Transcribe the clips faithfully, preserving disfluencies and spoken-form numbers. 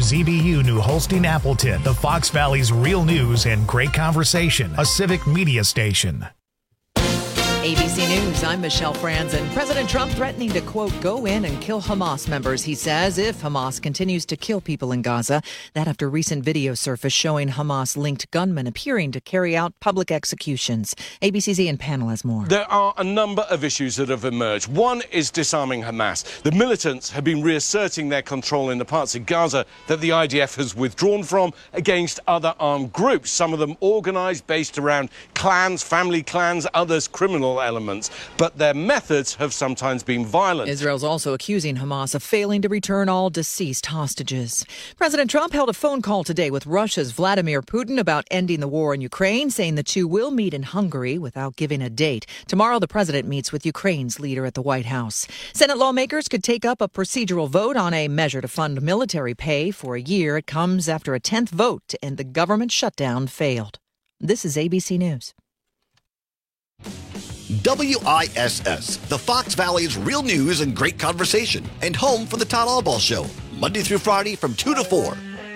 Z B U New Holstein Appleton, the Fox Valley's real news and great conversation, a civic media station. A B C News, I'm Michelle Franzen. President Trump threatening to, quote, go in and kill Hamas members, he says, if Hamas continues to kill people in Gaza. That after recent video surfaced showing Hamas-linked gunmen appearing to carry out public executions. A B C's Ian Panel has more. There are a number of issues that have emerged. One is disarming Hamas. The militants have been reasserting their control in the parts of Gaza that the I D F has withdrawn from against other armed groups, some of them organised based around clans, family clans, others criminal elements, but their methods have sometimes been violent. Israel's also accusing Hamas of failing to return all deceased hostages. President Trump held a phone call today with Russia's Vladimir Putin about ending the war in Ukraine, saying the two will meet in Hungary without giving a date. Tomorrow, the president meets with Ukraine's leader at the White House. Senate lawmakers could take up a procedural vote on a measure to fund military pay for a year. It comes after a tenth vote to end the government shutdown failed. This is A B C News. W I S S, the Fox Valley's real news and great conversation, and home for the Todd Albaugh Show, Monday through Friday from two to four.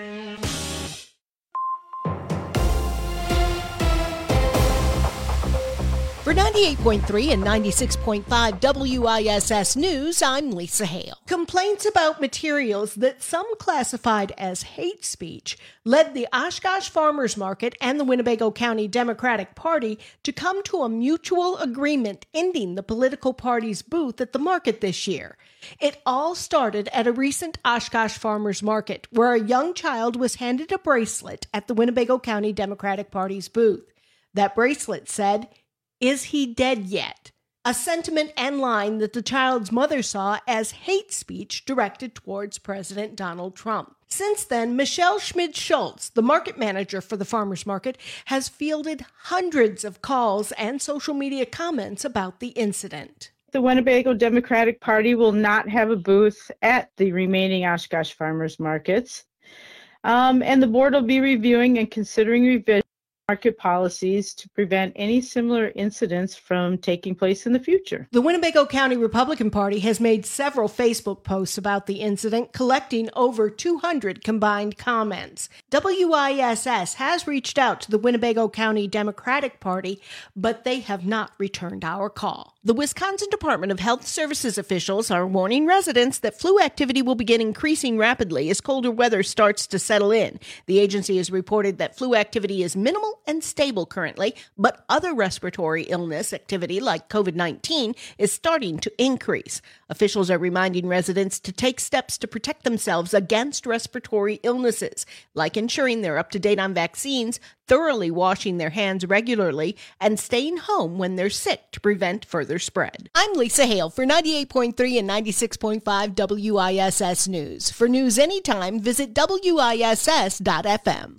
For ninety-eight point three and ninety-six point five W I S S News, I'm Lisa Hale. Complaints about materials that some classified as hate speech led the Oshkosh Farmers Market and the Winnebago County Democratic Party to come to a mutual agreement ending the political party's booth at the market this year. It all started at a recent Oshkosh Farmers Market, where a young child was handed a bracelet at the Winnebago County Democratic Party's booth. That bracelet said, "Is he dead yet?" A sentiment and line that the child's mother saw as hate speech directed towards President Donald Trump. Since then, Michelle Schmid-Schultz, the market manager for the farmers market, has fielded hundreds of calls and social media comments about the incident. The Winnebago Democratic Party will not have a booth at the remaining Oshkosh farmers markets. Um, and the board will be reviewing and considering revisions market policies to prevent any similar incidents from taking place in the future. The Winnebago County Republican Party has made several Facebook posts about the incident, collecting over two hundred combined comments. W I S S has reached out to the Winnebago County Democratic Party, but they have not returned our call. The Wisconsin Department of Health Services officials are warning residents that flu activity will begin increasing rapidly as colder weather starts to settle in. The agency has reported that flu activity is minimal and stable currently, but other respiratory illness activity like COVID nineteen is starting to increase. Officials are reminding residents to take steps to protect themselves against respiratory illnesses, like ensuring they're up to date on vaccines, thoroughly washing their hands regularly, and staying home when they're sick to prevent further spread. I'm Lisa Hale for ninety-eight point three and ninety-six point five W I S S News. For news anytime, visit W I S S dot F M.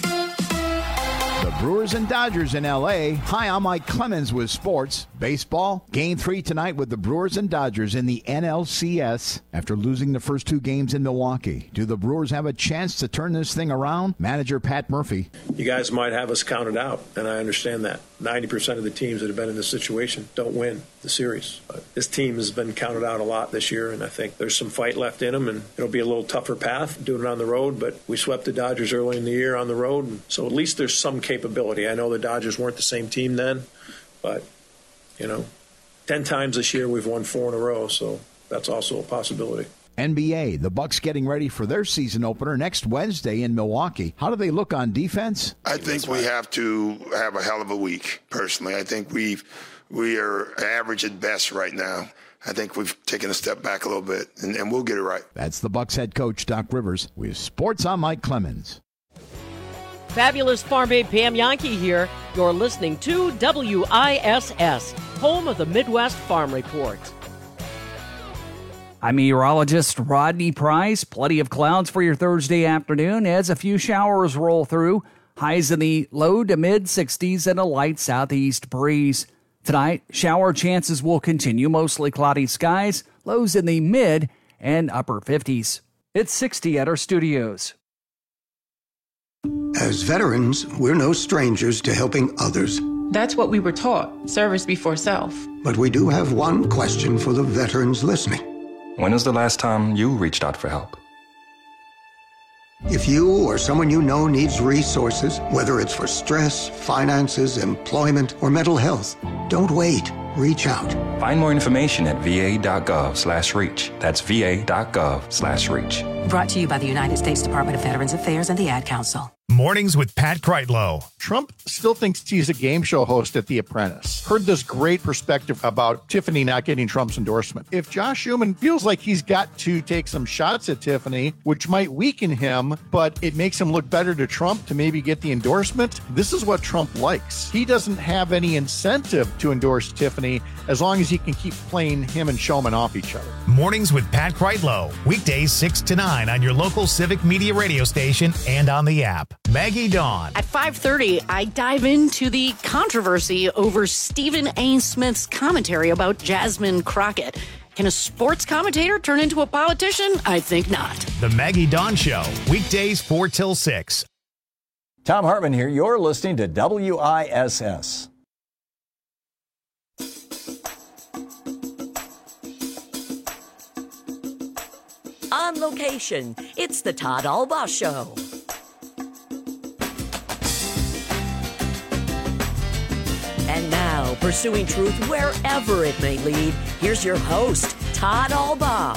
The Brewers and Dodgers in L A. Hi, I'm Mike Clemens with sports. Baseball, game three tonight with the Brewers and Dodgers in the N L C S after losing the first two games in Milwaukee. Do the Brewers have a chance to turn this thing around? Manager Pat Murphy. You guys might have us counted out, and I understand that. ninety percent of the teams that have been in this situation don't win the series. But this team has been counted out a lot this year, and I think there's some fight left in them, and it'll be a little tougher path doing it on the road, but we swept the Dodgers early in the year on the road, and so at least there's some capability. I know the Dodgers weren't the same team then, but, you know, ten times this year we've won four in a row, so that's also a possibility. N B A, the Bucks getting ready for their season opener next Wednesday in Milwaukee. How do they look on defense? I think we have to have a hell of a week, personally. I think we've, we are average at best right now. I think we've taken a step back a little bit, and, and we'll get it right. That's the Bucks head coach, Doc Rivers, with Sports on Mike Clemens. Fabulous Farm Babe Pam Yankee here. You're listening to W I S S, home of the Midwest Farm Report. I'm meteorologist Rodney Price. Plenty of clouds for your Thursday afternoon as a few showers roll through. Highs in the low to mid sixties and a light southeast breeze. Tonight, shower chances will continue, mostly cloudy skies, lows in the mid and upper fifties. It's sixty at our studios. As veterans, we're no strangers to helping others. That's what we were taught, service before self. But we do have one question for the veterans listening. When was the last time you reached out for help? If you or someone you know needs resources, whether it's for stress, finances, employment, or mental health, don't wait. Reach out. Find more information at va.gov slash reach. That's va.gov slash reach. Brought to you by the United States Department of Veterans Affairs and the Ad Council. Mornings with Pat Kreitlow. Trump still thinks he's a game show host at The Apprentice. Heard this great perspective about Tiffany not getting Trump's endorsement. If Josh Schuman feels like he's got to take some shots at Tiffany, which might weaken him, but it makes him look better to Trump to maybe get the endorsement, this is what Trump likes. He doesn't have any incentive to endorse Tiffany as long as he can keep playing him and Showman off each other. Mornings with Pat Kreitlow. Weekdays six to nine on your local Civic Media radio station and on the app. Maggie Dawn. At five thirty, I dive into the controversy over Stephen A. Smith's commentary about Jasmine Crockett. Can a sports commentator turn into a politician? I think not. The Maggie Dawn Show. Weekdays four till six. Tom Hartman here. You're listening to W I S S. On location, it's the Todd Albaugh Show. And now, pursuing truth wherever it may lead, here's your host, Todd Albaugh.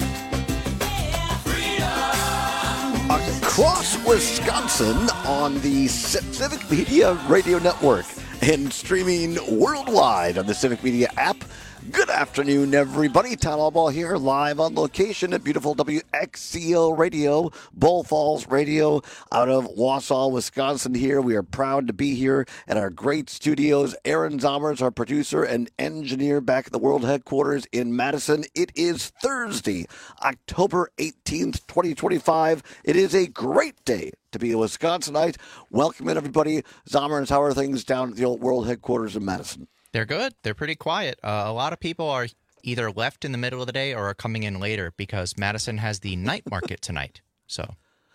Across Wisconsin on the Civic Media Radio Network and streaming worldwide on the Civic Media app. Good afternoon, everybody. Todd Albaugh here, live on location at beautiful W X C O Radio, Bull Falls Radio, out of Wausau, Wisconsin here. We are proud to be here at our great studios. Aaron Zomers, our producer and engineer, back at the world headquarters in Madison. It is Thursday, October eighteenth, twenty twenty-five. It is a great day to be a Wisconsinite. Welcome in, everybody. Zomers, how are things down at the old world headquarters in Madison? They're good. They're pretty quiet. Uh, a lot of people are either left in the middle of the day or are coming in later because Madison has the night market tonight. So,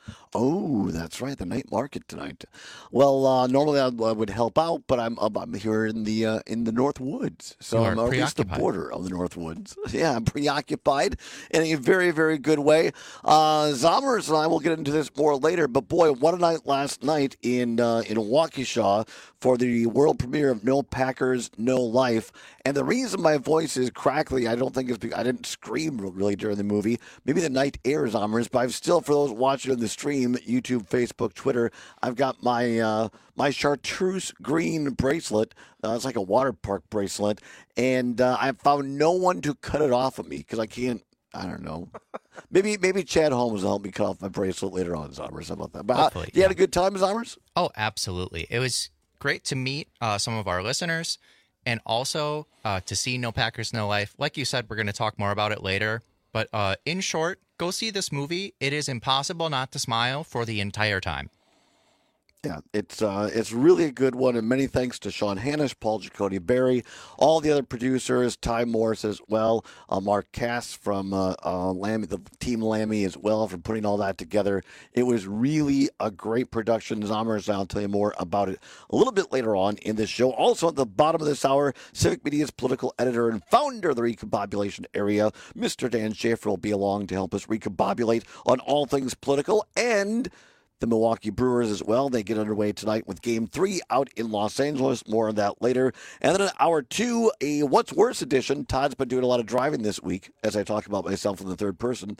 oh, that's right, the night market tonight. Well, uh, normally I would help out, but I'm I'm here in the uh, in the North Woods, so I'm at least the border of the North Woods. Yeah, I'm preoccupied in a very very good way. Uh, Zomers and I will get into this more later, but boy, what a night last night in uh, in Waukesha for the world premiere of No Packers, No Life. And the reason my voice is crackly, I don't think is because I didn't scream really during the movie. Maybe the night air Zomers, but I've still, for those watching on the stream, YouTube, Facebook, Twitter, I've got my uh, my chartreuse green bracelet. Uh, it's like a water park bracelet. And uh, I found no one to cut it off of me because I can't. I don't know. Maybe maybe Chad Holmes will help me cut off my bracelet later on, Zomers. How about that? But Hopefully, uh, you yeah. had a good time, Zomers? Oh, absolutely. It was great to meet uh, some of our listeners and also uh, to see No Packers, No Life. Like you said, we're going to talk more about it later. But uh, in short, go see this movie. It is impossible not to smile for the entire time. Yeah, it's uh, it's really a good one, and many thanks to Sean Hannish, Paul Giacone Berry, all the other producers, Ty Morris as well, uh, Mark Cass from uh, uh, Lammy, the Team Lammy as well, for putting all that together. It was really a great production. Zomers, I'll tell you more about it a little bit later on in this show. Also at the bottom of this hour, Civic Media's political editor and founder of the Recombobulation Area, Mister Dan Schaefer, will be along to help us recombobulate on all things political, and the Milwaukee Brewers as well. They get underway tonight with Game three out in Los Angeles. More on that later. And then in hour two, a What's Worse edition. Todd's been doing a lot of driving this week, as I talk about myself in the third person.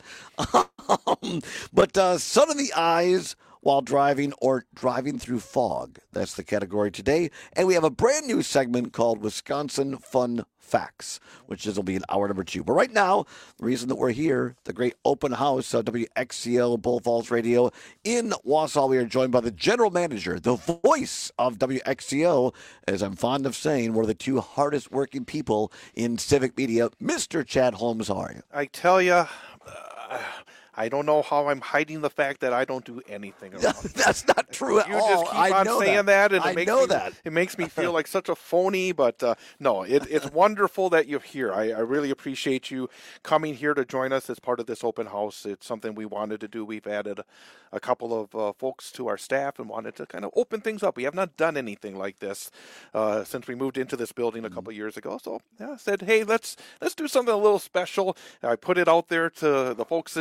but uh, sun in the eyes while driving or driving through fog. That's the category today. And we have a brand new segment called Wisconsin Fun Facts, which is will be in hour number two. But right now, the reason that we're here, the great open house of W X C O Bull Falls Radio in Wausau, we are joined by the general manager, the voice of W X C O, as I'm fond of saying, one of the two hardest working people in civic media, Mister Chad Holmes. How are you? I tell you, uh, I don't know how I'm hiding the fact that I don't do anything around. That's not true at you all. You just keep I on know saying that, that and I it makes know me, that. It makes me feel like such a phony, but uh, no, it, it's wonderful that you're here. I, I really appreciate you coming here to join us as part of this open house. It's something we wanted to do. We've added a, a couple of uh, folks to our staff and wanted to kind of open things up. We have not done anything like this uh, since we moved into this building a couple of years ago. So yeah, I said, hey, let's let's do something a little special. I put it out there to the folks in Madison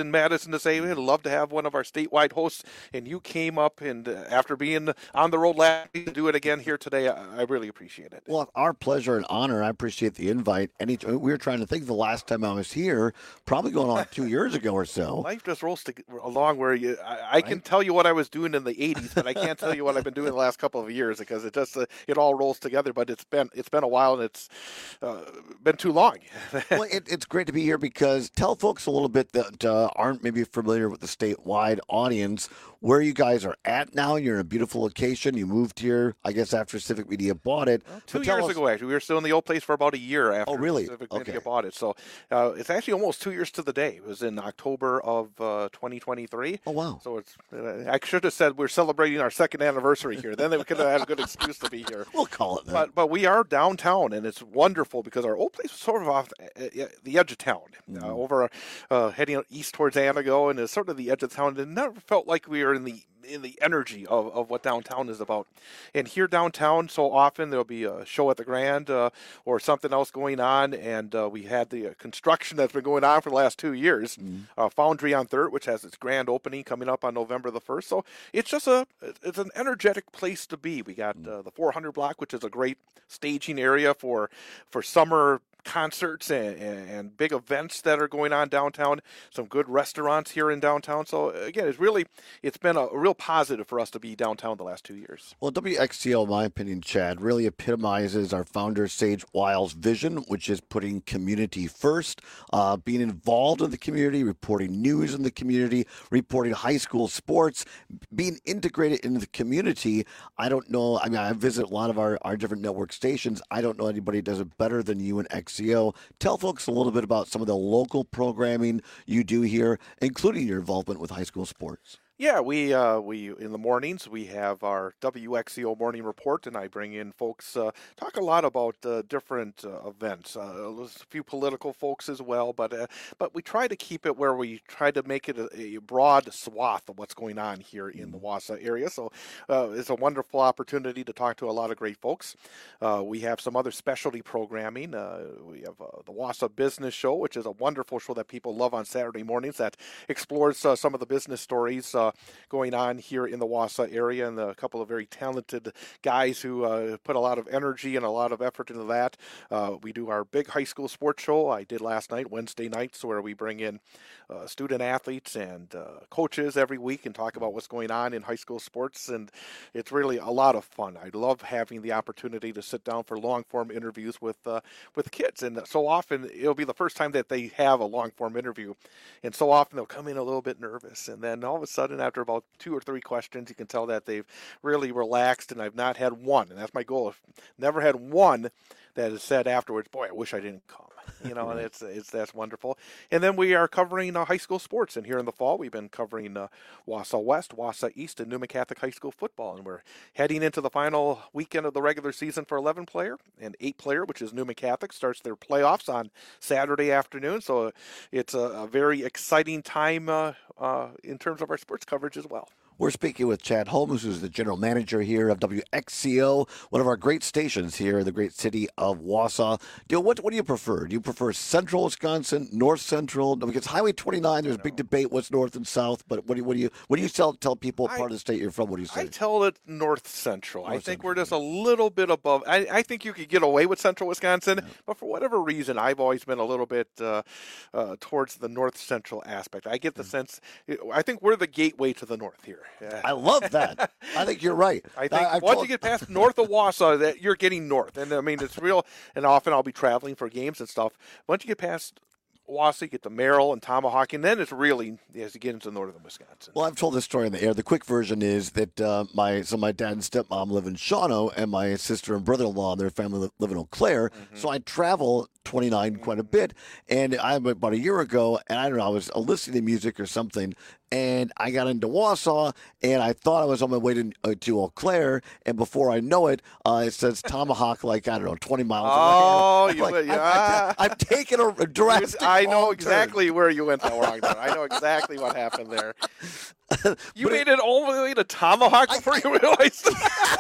citizen to say we'd love to have one of our statewide hosts, and you came up and uh, after being on the road last week to do it again here today, I, I really appreciate it. Well, our pleasure and honor. I appreciate the invite. Any, we were trying to think of the last time I was here, probably going on two years ago or so. Life just rolls to, along where you, I, I right? can tell you what I was doing in the eighties, but I can't tell you what I've been doing the last couple of years because it just uh, it all rolls together. But it's been it's been a while and it's uh, been too long. Well, it, it's great to be here because tell folks a little bit that uh, aren't maybe familiar with the statewide audience where you guys are at now. You're in a beautiful location. You moved here, I guess, after Civic Media bought it. Well, two years us... ago, actually. We were still in the old place for about a year after oh, really? Civic okay. Media bought it. So uh, it's actually almost two years to the day. It was in October of uh, twenty twenty-three. Oh, wow. So it's. Uh, I should have said we're celebrating our second anniversary here. Then we could have had a good excuse to be here. We'll call it that. But, but we are downtown, and it's wonderful because our old place was sort of off the edge of town, mm-hmm. uh, over uh, heading east towards Anago, and it's sort of the edge of town. It never felt like we were in the in the energy of, of what downtown is about. And here downtown, so often there'll be a show at the Grand uh, or something else going on, and uh, we had the uh, construction that's been going on for the last two years, mm-hmm. uh, Foundry on third, which has its grand opening coming up on November the first. So it's just a, it's an energetic place to be. We got uh, the four hundred block, which is a great staging area for, for summer concerts and, and big events that are going on downtown, some good restaurants here in downtown. So again, it's really, it's been a real positive for us to be downtown the last two years. Well, W X C O, in my opinion, Chad, really epitomizes our founder, Sage Wiles' vision, which is putting community first, uh, being involved in the community, reporting news in the community, reporting high school sports, being integrated into the community. I don't know, I mean, I visit a lot of our, our different network stations. I don't know anybody who does it better than you and X C O. Tell folks a little bit about some of the local programming you do here, including your involvement with high school sports. Yeah, we uh, we in the mornings we have our W X C O morning report, and I bring in folks uh, talk a lot about uh, different uh, events. Uh, a few political folks as well, but uh, but we try to keep it where we try to make it a, a broad swath of what's going on here in the Wausau area. So uh, it's a wonderful opportunity to talk to a lot of great folks. Uh, we have some other specialty programming. Uh, we have uh, the Wausau Business Show, which is a wonderful show that people love on Saturday mornings that explores uh, some of the business stories Uh, going on here in the Wausau area, and a couple of very talented guys who uh, put a lot of energy and a lot of effort into that. Uh, we do our big high school sports show I did last night, Wednesday nights, where we bring in uh, student athletes and uh, coaches every week and talk about what's going on in high school sports, and it's really a lot of fun. I love having the opportunity to sit down for long-form interviews with uh, with kids, and so often it'll be the first time that they have a long-form interview, and so often they'll come in a little bit nervous, and then all of a sudden after about two or three questions, you can tell that they've really relaxed, and I've not had one, and that's my goal. I've never had one that has said afterwards, boy, I wish I didn't come. You know, and it's it's that's wonderful. And then we are covering uh, high school sports, and here in the fall we've been covering uh, Wausau West, Wausau East, and Newman Catholic High School football, and we're heading into the final weekend of the regular season for eleven player and eight player, which is Newman Catholic, starts their playoffs on Saturday afternoon. So it's a, a very exciting time uh, uh, in terms of our sports coverage as well. We're speaking with Chad Holmes, who's the general manager here of W X C O, one of our great stations here in the great city of Wausau. Do, what, what do you prefer? Do you prefer central Wisconsin, north central? Because Highway twenty-nine, there's a big debate what's north and south, but what do you, what do you, what do you tell, tell people what part of the state you're from? What do you say? I tell it north central. North I think central. we're just a little bit above. I, I think you could get away with central Wisconsin, yeah. But for whatever reason, I've always been a little bit uh, uh, towards the north central aspect. I get the mm. sense, I think we're the gateway to the north here. Yeah. I love that. I think you're right. I think I, once told... you get past north of Wausau, that you're getting north. And I mean, it's real. And often I'll be traveling for games and stuff. Once you get past Wausau, you get to Merrill and Tomahawk, and then it's really as you get into northern Wisconsin. Well, I've told this story on the air. The quick version is that uh, my so my dad and stepmom live in Shawano, and my sister and brother-in-law and their family live, live in Eau Claire. Mm-hmm. So I travel twenty-nine quite a bit. And I about a year ago, and I don't know, I was listening to music or something, and I got into Wausau, and I thought I was on my way to, uh, to Eau Claire, and before I know it, uh, it says Tomahawk, like, I don't know, twenty miles oh, away. You like, yeah. I've, I've taken a, a drastic I know exactly turn. where you went wrong there. I know exactly what happened there. You but made it, it all the way to Tomahawk before I, you realized.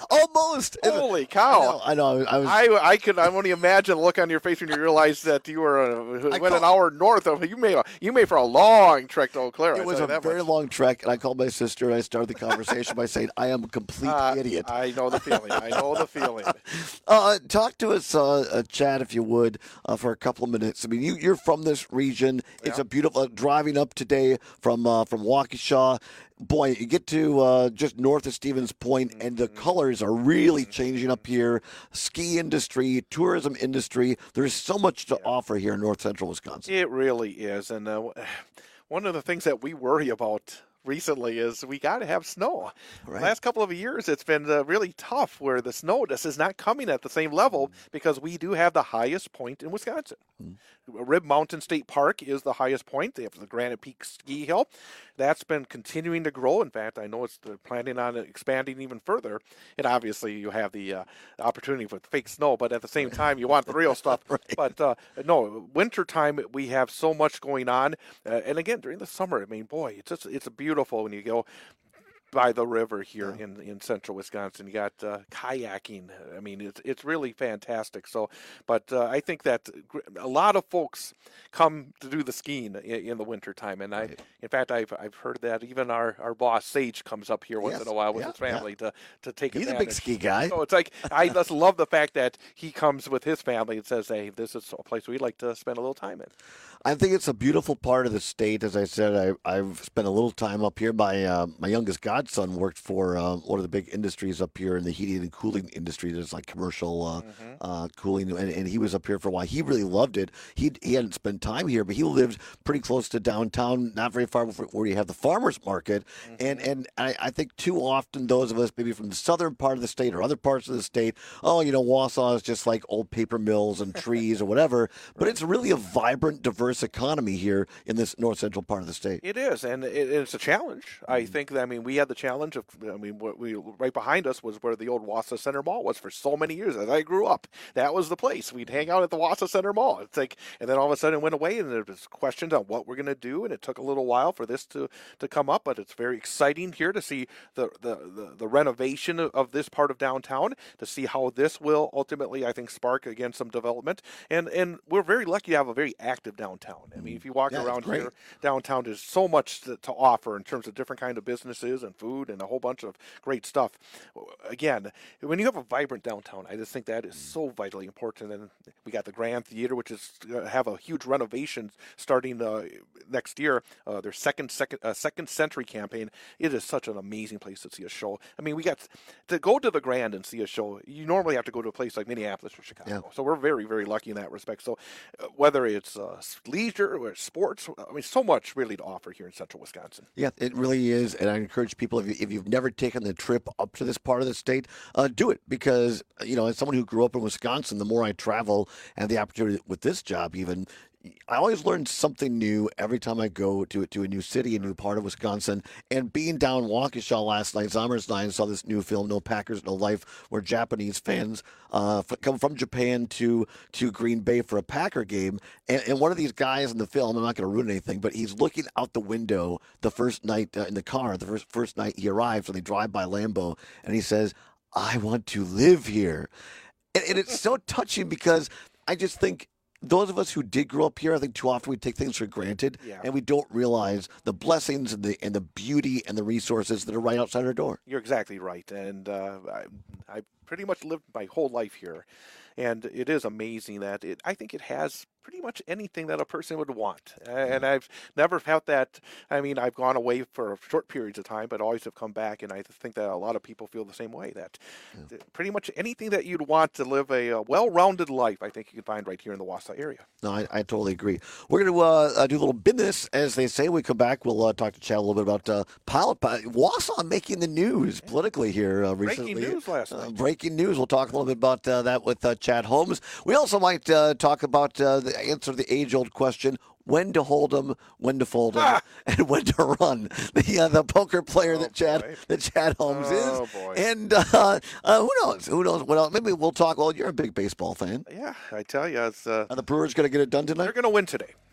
Almost. Holy cow! I know. I, know, I was. I I could. I only imagine the look on your face when you realized that you were uh, went an hour north of. You made a, you made for a long trek to Eau Claire. It was a very much. long trek, and I called my sister and I started the conversation by saying, "I am a complete uh, idiot." I know the feeling. I know the feeling. Uh, talk to us, uh, uh, Chad, if you would, uh, for a couple of minutes. I mean, you, you're from this region. It's yeah. a beautiful uh, driving up today from uh, from Waukesha. Boy, you get to uh, just north of Stevens Point, and the colors are really changing up here. Ski industry, tourism industry. There's so much to yeah. offer here in north central Wisconsin. It really is. And uh, one of the things that we worry about recently is we got to have snow. Right. Last couple of years, it's been uh, really tough where the snow just is not coming at the same level mm. because we do have the highest point in Wisconsin. Mm. Rib Mountain State Park is the highest point. They have the Granite Peak Ski Hill. That's been continuing to grow. In fact, I know it's planning on expanding even further. And obviously, you have the uh, opportunity for fake snow, but at the same time, you want the real stuff. Right. But uh, no, wintertime, we have so much going on. Uh, and again, during the summer, I mean, boy, it's just, it's beautiful when you go by the river here yeah. in, in central Wisconsin. You got uh, kayaking. I mean, it's it's really fantastic. So, but uh, I think that a lot of folks come to do the skiing in, in the wintertime. And right. I, in fact, I've I've heard that even our, our boss Sage comes up here once yes. in a while with yeah. his family yeah. to, to take He's advantage. a big ski guy. So it's like I just love the fact that he comes with his family and says, "Hey, this is a place we'd like to spend a little time in." I think it's a beautiful part of the state. As I said, I, I've spent a little time up here. My uh, my youngest godson worked for uh, one of the big industries up here in the heating and cooling industry. There's like commercial uh, mm-hmm. uh, cooling, and, and he was up here for a while. He really loved it. He he hadn't spent time here, but he lived pretty close to downtown, not very far from where you have the farmers market. Mm-hmm. And and I, I think too often those of us maybe from the southern part of the state or other parts of the state, oh, you know, Wausau is just like old paper mills and trees or whatever. But it's really a vibrant, diverse economy here in this north central part of the state. It is, and it, it's a challenge. I think that, I mean, we had the challenge of, I mean, what we right behind us was where the old Wausau Center Mall was for so many years. As I grew up, that was the place. We'd hang out at the Wausau Center Mall. It's like, and then all of a sudden it went away, and there was questions on what we're going to do, and it took a little while for this to, to come up, but it's very exciting here to see the, the, the, the renovation of, of this part of downtown, to see how this will ultimately, I think, spark, again, some development. And, and we're very lucky to have a very active downtown. I mean, if you walk yeah, around here, downtown, there's so much to, to offer in terms of different kind of businesses and food and a whole bunch of great stuff. Again, when you have a vibrant downtown, I just think that is so vitally important. And we got the Grand Theater, which is uh, have a huge renovation starting uh, next year. Uh, their second second uh, second century campaign. It is such an amazing place to see a show. I mean, we got to go to the Grand and see a show. You normally have to go to a place like Minneapolis or Chicago. Yeah. So we're very, very lucky in that respect. So uh, whether it's uh, leisure or sports, I mean, so much really to offer here in central Wisconsin. Yeah, it really is. And I encourage people, if, you, if you've never taken the trip up to this part of the state, uh, do it. Because, you know, as someone who grew up in Wisconsin, the more I travel and the opportunity with this job even, I always learn something new every time I go to to a new city, a new part of Wisconsin. And being down Waukesha last night, Zombers and I saw this new film, No Packers, No Life, where Japanese fans uh, come from Japan to to Green Bay for a Packer game. And, and one of these guys in the film, I'm not going to ruin anything, but he's looking out the window the first night uh, in the car, the first first night he arrives, and they drive by Lambeau, and he says, "I want to live here." And, and it's so touching because I just think, those of us who did grow up here, I think too often we take things for granted, yeah. and we don't realize the blessings and the and the beauty and the resources that are right outside our door. You're exactly right, and uh, I, I pretty much lived my whole life here, and it is amazing that it. I think it has pretty much anything that a person would want, and I've never felt that. I mean, I've gone away for short periods of time, but always have come back, and I think that a lot of people feel the same way, that yeah. pretty much anything that you'd want to live a, a well-rounded life, I think you can find right here in the Wausau area. No, I, I totally agree. We're going to uh, do a little business, as they say. When we come back, we'll uh, talk to Chad a little bit about uh, pilot, Wausau making the news politically here uh, recently. Breaking news last night. Uh, breaking news. We'll talk a little bit about uh, that with uh, Chad Holmes. We also might uh, talk about uh, the answer to the age-old question: when to hold them, when to fold them, ah! and when to run. The uh, the poker player oh, that Chad boy. that Chad Holmes oh, is, boy. and uh, uh, who knows? Who knows? What else? Maybe we'll talk. Well, you're a big baseball fan. Yeah, I tell you, it's, uh, are the Brewers going to get it done tonight? They're going to win today.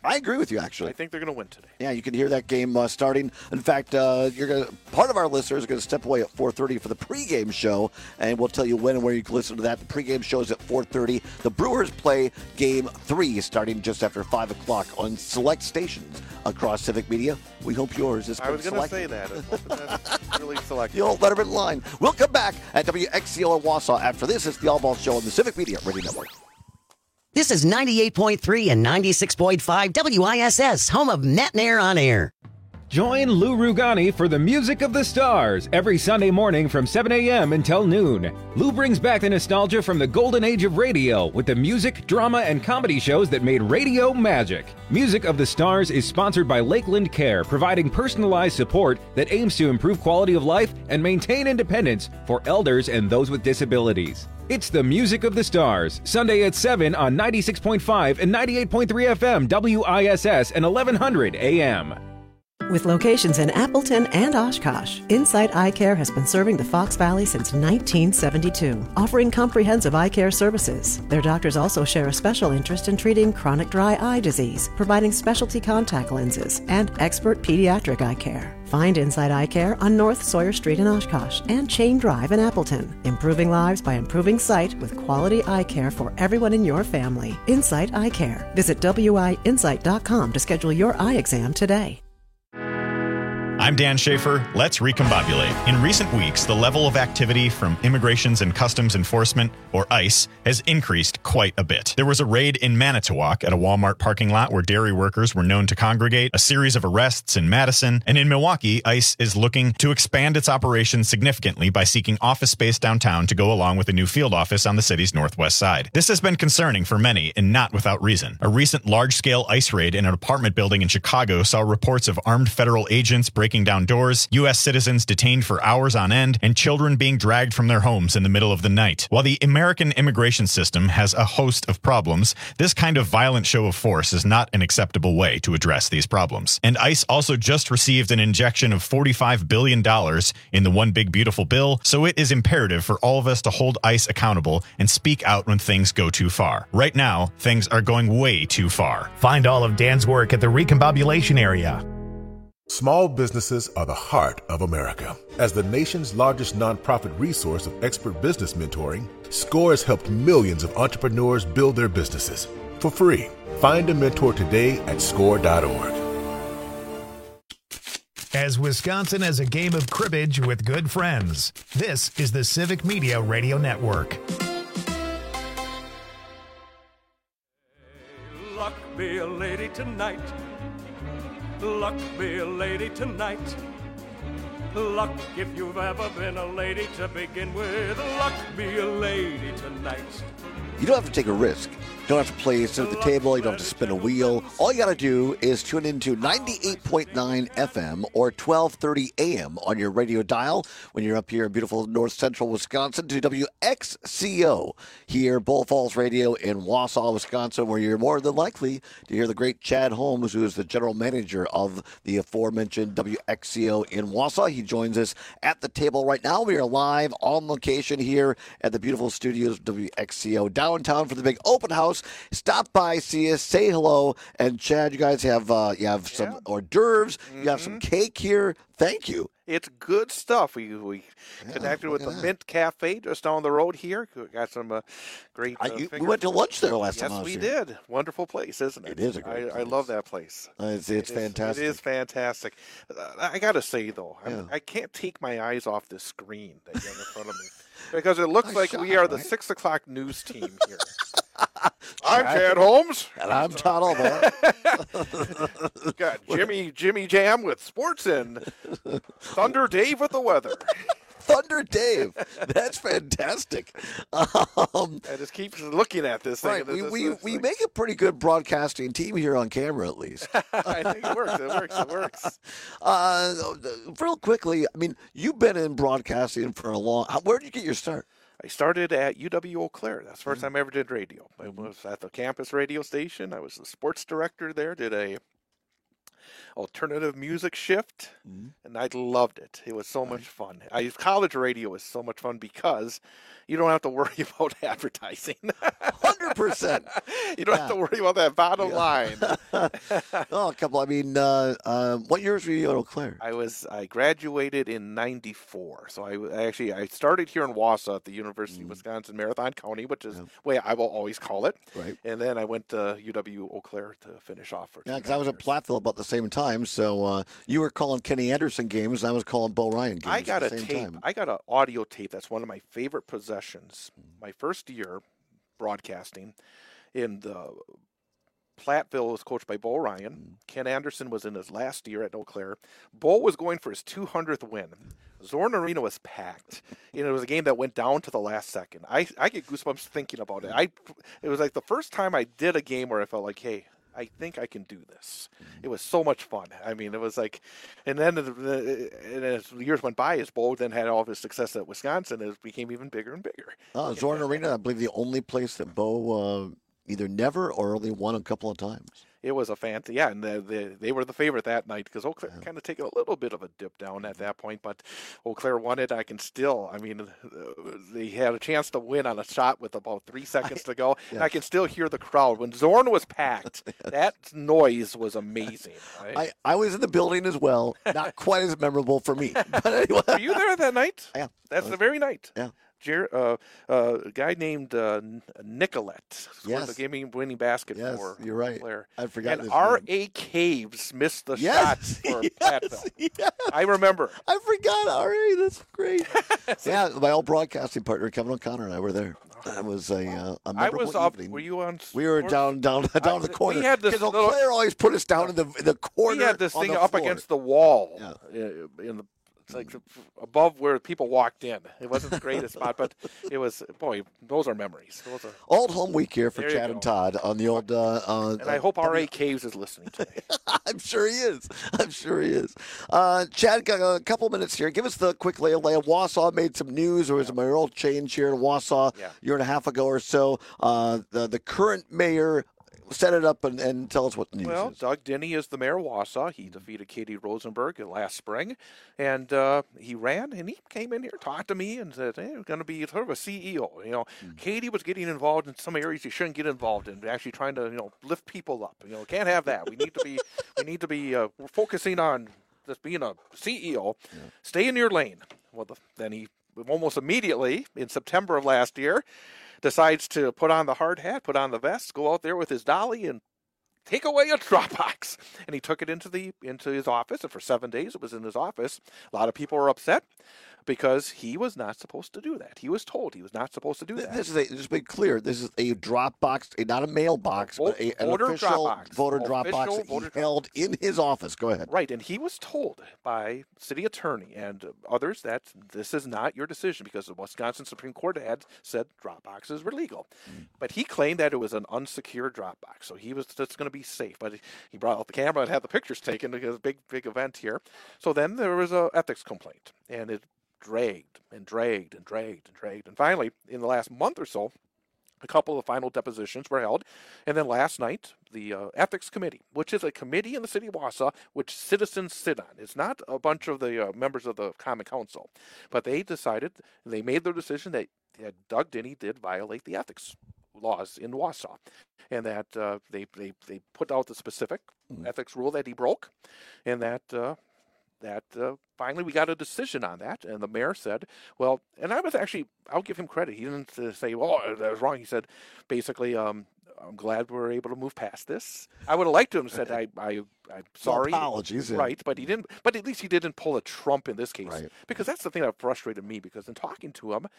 I agree with you, actually. I think they're going to win today. Yeah, you can hear that game uh, starting. In fact, uh, you're gonna part of our listeners are going to step away at four thirty for the pregame show, and we'll tell you when and where you can listen to that. The pregame show is at four thirty. The Brewers play Game three starting just after five o'clock on select stations across Civic Media. We hope yours is I was going to say that. It's really select. The old Letterman line. We'll come back at W X C O in Wausau after this. It's the All Ball Show on the Civic Media Radio Network. This is ninety-eight point three and ninety-six point five W I S S, home of Net and Air on Air. Join Lou Rugani for the Music of the Stars every Sunday morning from seven a.m. until noon. Lou brings back the nostalgia from the golden age of radio with the music, drama, and comedy shows that made radio magic. Music of the Stars is sponsored by Lakeland Care, providing personalized support that aims to improve quality of life and maintain independence for elders and those with disabilities. It's the Music of the Stars, Sunday at seven on ninety-six point five and ninety-eight point three F M W I S S and eleven hundred A M. With locations in Appleton and Oshkosh, Insight Eye Care has been serving the Fox Valley since nineteen seventy-two, offering comprehensive eye care services. Their doctors also share a special interest in treating chronic dry eye disease, providing specialty contact lenses, and expert pediatric eye care. Find Insight Eye Care on North Sawyer Street in Oshkosh and Chain Drive in Appleton, improving lives by improving sight with quality eye care for everyone in your family. Insight Eye Care. Visit W I insight dot com to schedule your eye exam today. I'm Dan Schaefer. Let's recombobulate. In recent weeks, the level of activity from Immigrations and Customs Enforcement, or ICE, has increased quite a bit. There was a raid in Manitowoc at a Walmart parking lot where dairy workers were known to congregate, a series of arrests in Madison, and in Milwaukee, ICE is looking to expand its operations significantly by seeking office space downtown to go along with a new field office on the city's northwest side. This has been concerning for many, and not without reason. A recent large-scale ICE raid in an apartment building in Chicago saw reports of armed federal agents breaking breaking down doors, U S citizens detained for hours on end, and children being dragged from their homes in the middle of the night. While the American immigration system has a host of problems, this kind of violent show of force is not an acceptable way to address these problems. And ICE also just received an injection of forty-five billion dollars in the One Big Beautiful Bill, so it is imperative for all of us to hold ICE accountable and speak out when things go too far. Right now, things are going way too far. Find all of Dan's work at the Recombobulation Area. Small businesses are the heart of America. As the nation's largest nonprofit resource of expert business mentoring, SCORE has helped millions of entrepreneurs build their businesses for free. Find a mentor today at score dot org. As Wisconsin has a game of cribbage with good friends, this is the Civic Media Radio Network. Luck be a lady tonight. Luck be a lady tonight. Luck if you've ever been a lady to begin with. Luck be a lady tonight. You don't have to take a risk. You don't have to play sit at the table. You don't have to spin a wheel. All you got to do is tune into ninety-eight point nine F M or twelve thirty A M on your radio dial when you're up here in beautiful north central Wisconsin to W X C O here, Bull Falls Radio in Wausau, Wisconsin, where you're more than likely to hear the great Chad Holmes, who is the general manager of the aforementioned W X C O in Wausau. He joins us at the table right now. We are live on location here at the beautiful studios of W X C O downtown for the big open house. Stop by, see us, say hello, and Chad, you guys have uh, you have some yeah. hors d'oeuvres, mm-hmm. you have some cake here. Thank you. It's good stuff. We we yeah, connected with the that. Mint Cafe just down the road here. We got some uh, great. Uh, uh, you, we went to lunch there last yes, time. Yes, we here. did. Wonderful place, isn't it? It is a great I, place. I love that place. Uh, it's it's it fantastic. Is, it is fantastic. Uh, I got to say though, yeah. I can't take my eyes off this screen that you have in front of me because it looks like shot, we are right? the six o'clock news team here. I'm Chad Holmes. And I'm Todd Albar. Got Jimmy Jimmy Jam with sports and Thunder Dave with the weather. Thunder Dave. That's fantastic. Um, I just keep looking at this thing. Right. This, we this, we, this we thing. make a pretty good broadcasting team here on camera, at least. I think it works. It works. It works. Uh, real quickly, I mean, you've been in broadcasting for a long – where did you get your start? I started at U W Eau Claire. That's the first time I ever did radio. I was at the campus radio station. I was the sports director there, did a alternative music shift, Mm-hmm. and I loved it. It was so much fun. I college radio was so much fun because you don't have to worry about advertising. Hundred percent. You don't have to worry about that bottom Yeah. line. Oh, a couple. I mean, uh, uh, what years were you at Eau Claire? I was I graduated in ninety-four, so I, I actually I started here in Wausau at the University of Wisconsin Marathon County, which is the way I will always call it. Right. And then I went to U W Eau Claire to finish off. For Yeah, because I was at Platteville about the same time. So uh, you were calling Kenny Anderson games, and I was calling Bo Ryan games. I got at a the same tape. time. I got an audio tape. That's one of my favorite possessions. My first year broadcasting in the Platteville was coached by Bo Ryan. Ken Anderson was in his last year at Eau Claire. Bo was going for his two hundredth win. Zorn Arena was packed. You know, it was a game that went down to the last second. I I get goosebumps thinking about it. I it was like the first time I did a game where I felt like, hey, I think I can do this. It was so much fun. I mean, it was like, and then the, and as years went by, as Bo then had all of his success at Wisconsin, it became even bigger and bigger. Oh, Zorn Arena, I believe the only place that Bo uh, either never or only won a couple of times. It was a fancy, yeah, and the, the, they were the favorite that night because Eau Claire kind of taken a little bit of a dip down at that point, but Eau Claire won it. I can still, I mean, they had a chance to win on a shot with about three seconds to go, Yeah. and I can still hear the crowd. When Zorn was packed, that noise was amazing. Right? I, I was in the building as well. Not quite as memorable for me. But anyway. Were you there that night? Yeah. That's the very night. Yeah. Jer- uh, uh, a guy named uh, Nicolette scored Yes. the game-winning basket Yes, for you're right. Claire. I forgot And his R name. A Caves missed the Yes, shots for yes, Platteville. yes. I remember. I forgot already. That's great. Yeah, my old broadcasting partner, Kevin O'Connor, and I were there. That was a, uh, a I memorable was up. evening. Were you on? We were sports? down, down, down I- in the corner. We had this Because Eau little. Claire always put us down in the in the corner. We had this on thing the up floor. against the wall. Yeah. uh, In the. It's like above where people walked in. It wasn't the greatest spot, but it was. Boy, those are memories. Those are. Old home week here for There you Chad go. and Todd on the old. Uh, uh, And I hope R A Caves is listening today. I'm sure he is. I'm sure he is. Uh, Chad, got a couple minutes here. Give us the quick lay of lay. Wausau made some news. There was a mayoral change here in Wausau Yeah. a year and a half ago or so. Uh, the the current mayor. Set it up and, and tell us what the news Well, is. Doug Denny is the mayor of Wausau. He defeated Katie Rosenberg last spring, and uh, he ran, and he came in here, talked to me, and said, hey, I'm going to be sort of a C E O. You know, Mm. Katie was getting involved in some areas you shouldn't get involved in, actually trying to, you know, lift people up. You know, can't have that. We need to be, we need to be uh, we're focusing on just being a C E O. Stay in your lane. Well, the, then he almost immediately, in September of last year, decides to put on the hard hat, put on the vest, go out there with his dolly and take away a Dropbox. And he took it into the into his office, and for seven days it was in his office. A lot of people were upset because he was not supposed to do that. He was told he was not supposed to do that. This is a, just to be clear, this is a Dropbox, a, not a mailbox, but a, an Voter official Dropbox. voter Official Dropbox that voter he held in his office. Go ahead. Right, and he was told by city attorney and others that this is not your decision because the Wisconsin Supreme Court had said Dropboxes were legal. Mm. But he claimed that it was an unsecured Dropbox, so he was just going to be safe. But he brought out the camera and had the pictures taken because a big, big event here. So then there was a ethics complaint, and it dragged and dragged and dragged and dragged. And finally, in the last month or so, a couple of final depositions were held. And then last night, the uh, Ethics Committee, which is a committee in the city of Wausau, which citizens sit on. It's not a bunch of the uh, members of the Common Council. But they decided, they made their decision that, that Doug Denny did violate the ethics laws in Wausau. And that uh, they, they, they put out the specific Mm. ethics rule that he broke. And that... Uh, that uh, finally we got a decision on that, and the mayor said, well, and I was actually, I'll give him credit. He didn't uh, say, well, that was wrong. He said, basically, um, I'm glad we're able to move past this. I would have liked to have said, I, I, I'm sorry. apologies, yeah. Right, but he didn't, but at least he didn't pull a Trump in this case. Right. Because that's the thing that frustrated me, because in talking to him,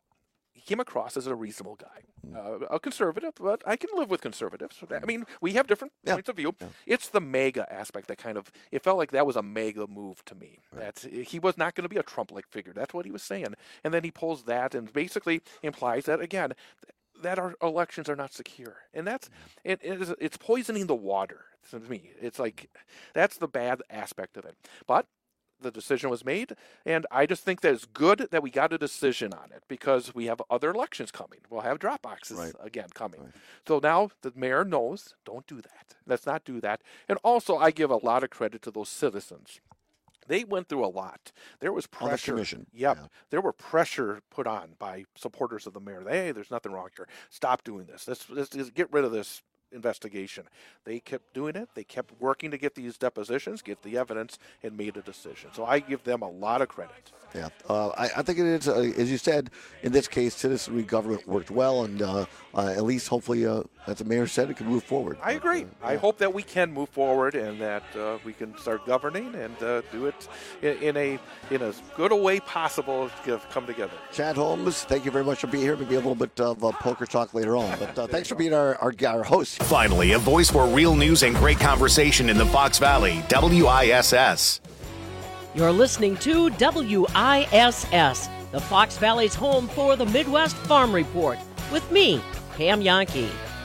he came across as a reasonable guy, uh, a conservative, but I can live with conservatives. I mean, we have different Yeah. points of view. Yeah. It's the MAGA aspect that kind of, it felt like that was a MAGA move to me. Right. That he was not going to be a Trump-like figure. That's what he was saying. And then he pulls that and basically implies that, again, that our elections are not secure. And that's, it, it is, it's poisoning the water to me. It's like, that's the bad aspect of it. But the decision was made, and I just think that it's good that we got a decision on it because we have other elections coming. We'll have drop boxes Right. again coming. Right. So now the mayor knows, don't do that. Let's not do that. And also, I give a lot of credit to those citizens. They went through a lot. There was On the pressure. commission. Yep. Yeah. There were pressure put on by supporters of the mayor. Hey, there's nothing wrong here. Stop doing this. Let's, let's just get rid of this investigation. They kept doing it. They kept working to get these depositions, get the evidence, and made a decision. So I give them a lot of credit. Yeah, uh, I, I think it is, uh, as you said, in this case, citizenry government worked well, and uh, uh, at least hopefully, uh, as the mayor said, it can move forward. I agree. I hope that we can move forward and that uh, we can start governing and uh, do it in, in a in as good a way possible to come together. Chad Holmes, thank you very much for being here. Maybe a little bit of uh, poker talk later on, but uh, thanks for being our, our, our host. Finally, a voice for real news and great conversation in the Fox Valley, W I S S. You're listening to W I S S, the Fox Valley's home for the Midwest Farm Report, with me, Pam Yankee.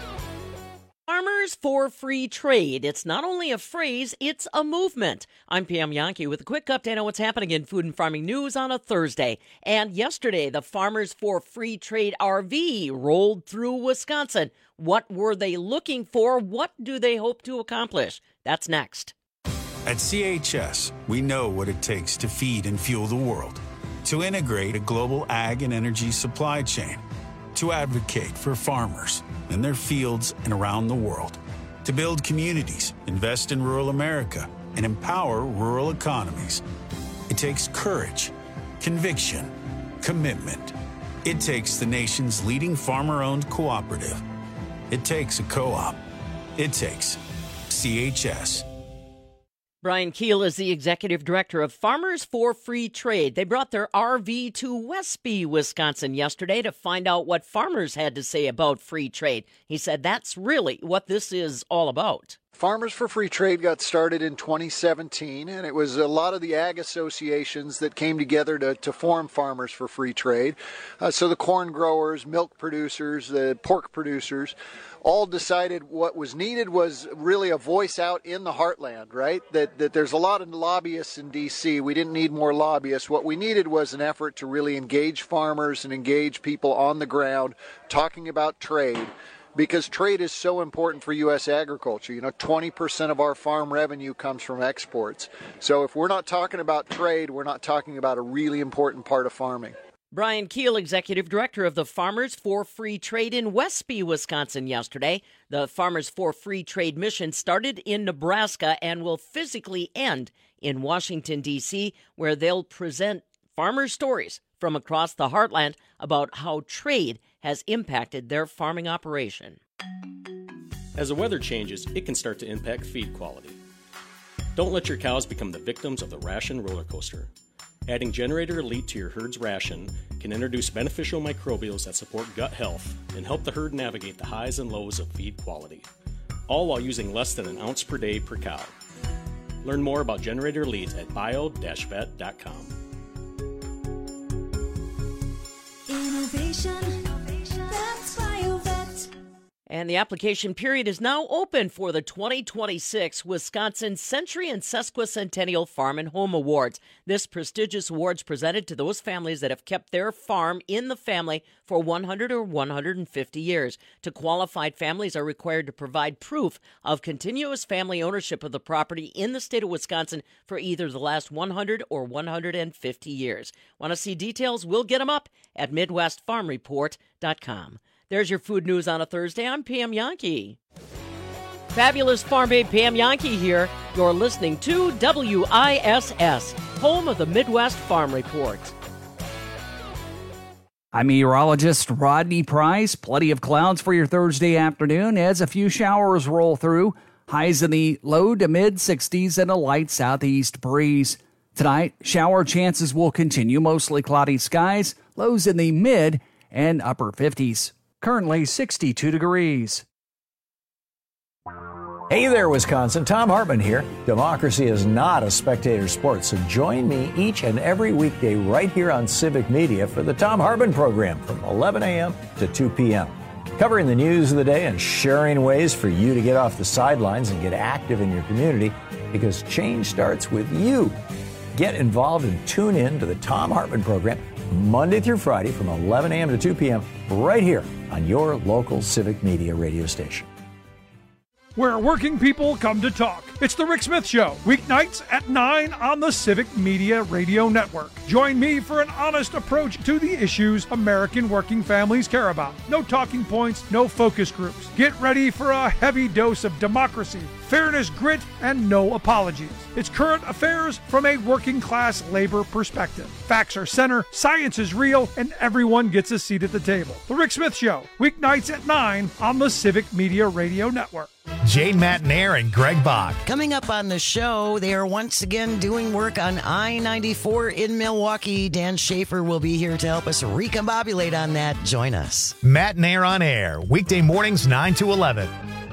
Farmers for Free Trade. It's not only a phrase, it's a movement. I'm Pam Yankee with a quick update on what's happening in food and farming news on a Thursday. And yesterday, the Farmers for Free Trade R V rolled through Wisconsin. What were they looking for? What do they hope to accomplish? That's next. At C H S, we know what it takes to feed and fuel the world, to integrate a global ag and energy supply chain, to advocate for farmers in their fields and around the world, to build communities, invest in rural America, and empower rural economies. It takes courage, conviction, commitment. It takes the nation's leading farmer-owned cooperative. It takes a co-op. It takes C H S. Brian Keel is the executive director of Farmers for Free Trade. They brought their R V to Westby, Wisconsin yesterday to find out what farmers had to say about free trade. He said that's really what this is all about. Farmers for Free Trade got started in twenty seventeen, and it was a lot of the ag associations that came together to, to form Farmers for Free Trade. Uh, so the corn growers, milk producers, the pork producers, all decided what was needed was really a voice out in the heartland, right? That, that there's a lot of lobbyists in D C. We didn't need more lobbyists. What we needed was an effort to really engage farmers and engage people on the ground talking about trade. Because trade is so important for U S agriculture. You know, twenty percent of our farm revenue comes from exports. So if we're not talking about trade, we're not talking about a really important part of farming. Brian Keel, executive director of the Farmers for Free Trade in Westby, Wisconsin yesterday. The Farmers for Free Trade mission started in Nebraska and will physically end in Washington, D C, where they'll present farmer stories from across the heartland about how trade has impacted their farming operation. As the weather changes, it can start to impact feed quality. Don't let your cows become the victims of the ration roller coaster. Adding Generator Elite to your herd's ration can introduce beneficial microbials that support gut health and help the herd navigate the highs and lows of feed quality, all while using less than an ounce per day per cow. Learn more about Generator Elite at bio dash vet dot com. Innovation, that's BioVet. And the application period is now open for the twenty twenty-six Wisconsin Century and Sesquicentennial Farm and Home Awards. This prestigious award is presented to those families that have kept their farm in the family for one hundred or one hundred fifty years. To qualified families are required to provide proof of continuous family ownership of the property in the state of Wisconsin for either the last one hundred or one hundred fifty years. Want to see details? We'll get them up at midwest farm report dot com. There's your food news on a Thursday. I'm Pam Yankee. Fabulous Farm Babe Pam Yankee here. You're listening to W I S S, home of the Midwest Farm Report. I'm meteorologist Rodney Price. Plenty of clouds for your Thursday afternoon as a few showers roll through. Highs in the low to mid sixties and a light southeast breeze. Tonight, shower chances will continue. Mostly cloudy skies. Lows in the mid and upper fifties. Currently sixty-two degrees. Hey there, Wisconsin. Tom Hartman here. Democracy is not a spectator sport, so join me each and every weekday right here on Civic Media for the Tom Hartman program from eleven a.m. to two p.m. Covering the news of the day and sharing ways for you to get off the sidelines and get active in your community, because change starts with you. Get involved and tune in to the Thom Hartmann program Monday through Friday from eleven a.m. to two p.m. right here on your local Civic Media radio station. Where working people come to talk. It's the Rick Smith Show, weeknights at nine on the Civic Media Radio Network. Join me for an honest approach to the issues American working families care about. No talking points, no focus groups. Get ready for a heavy dose of democracy, fairness, grit, and no apologies. It's current affairs from a working class labor perspective. Facts are center, science is real, and everyone gets a seat at the table. The Rick Smith Show, weeknights at nine on the Civic Media Radio Network. Jane Matnair and Greg Bach. Coming up on the show, they are once again doing work on I ninety-four in Milwaukee. Dan Schaefer will be here to help us recombobulate on that. Join us. Matnair on air, weekday mornings nine to eleven.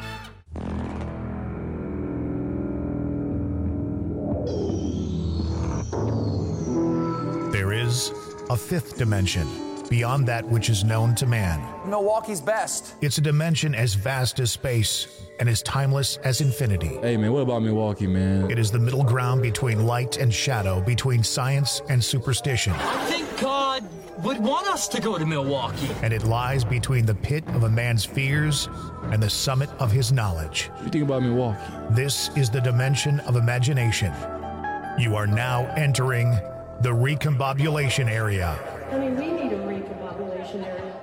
There is a fifth dimension beyond that which is known to man. Milwaukee's best. It's a dimension as vast as space and as timeless as infinity. Hey, man, what about Milwaukee, man? It is the middle ground between light and shadow, between science and superstition. I think God would want us to go to Milwaukee. And it lies between the pit of a man's fears and the summit of his knowledge. What do you think about Milwaukee? This is the dimension of imagination. You are now entering the recombobulation area. I mean, we need a recombobulation area.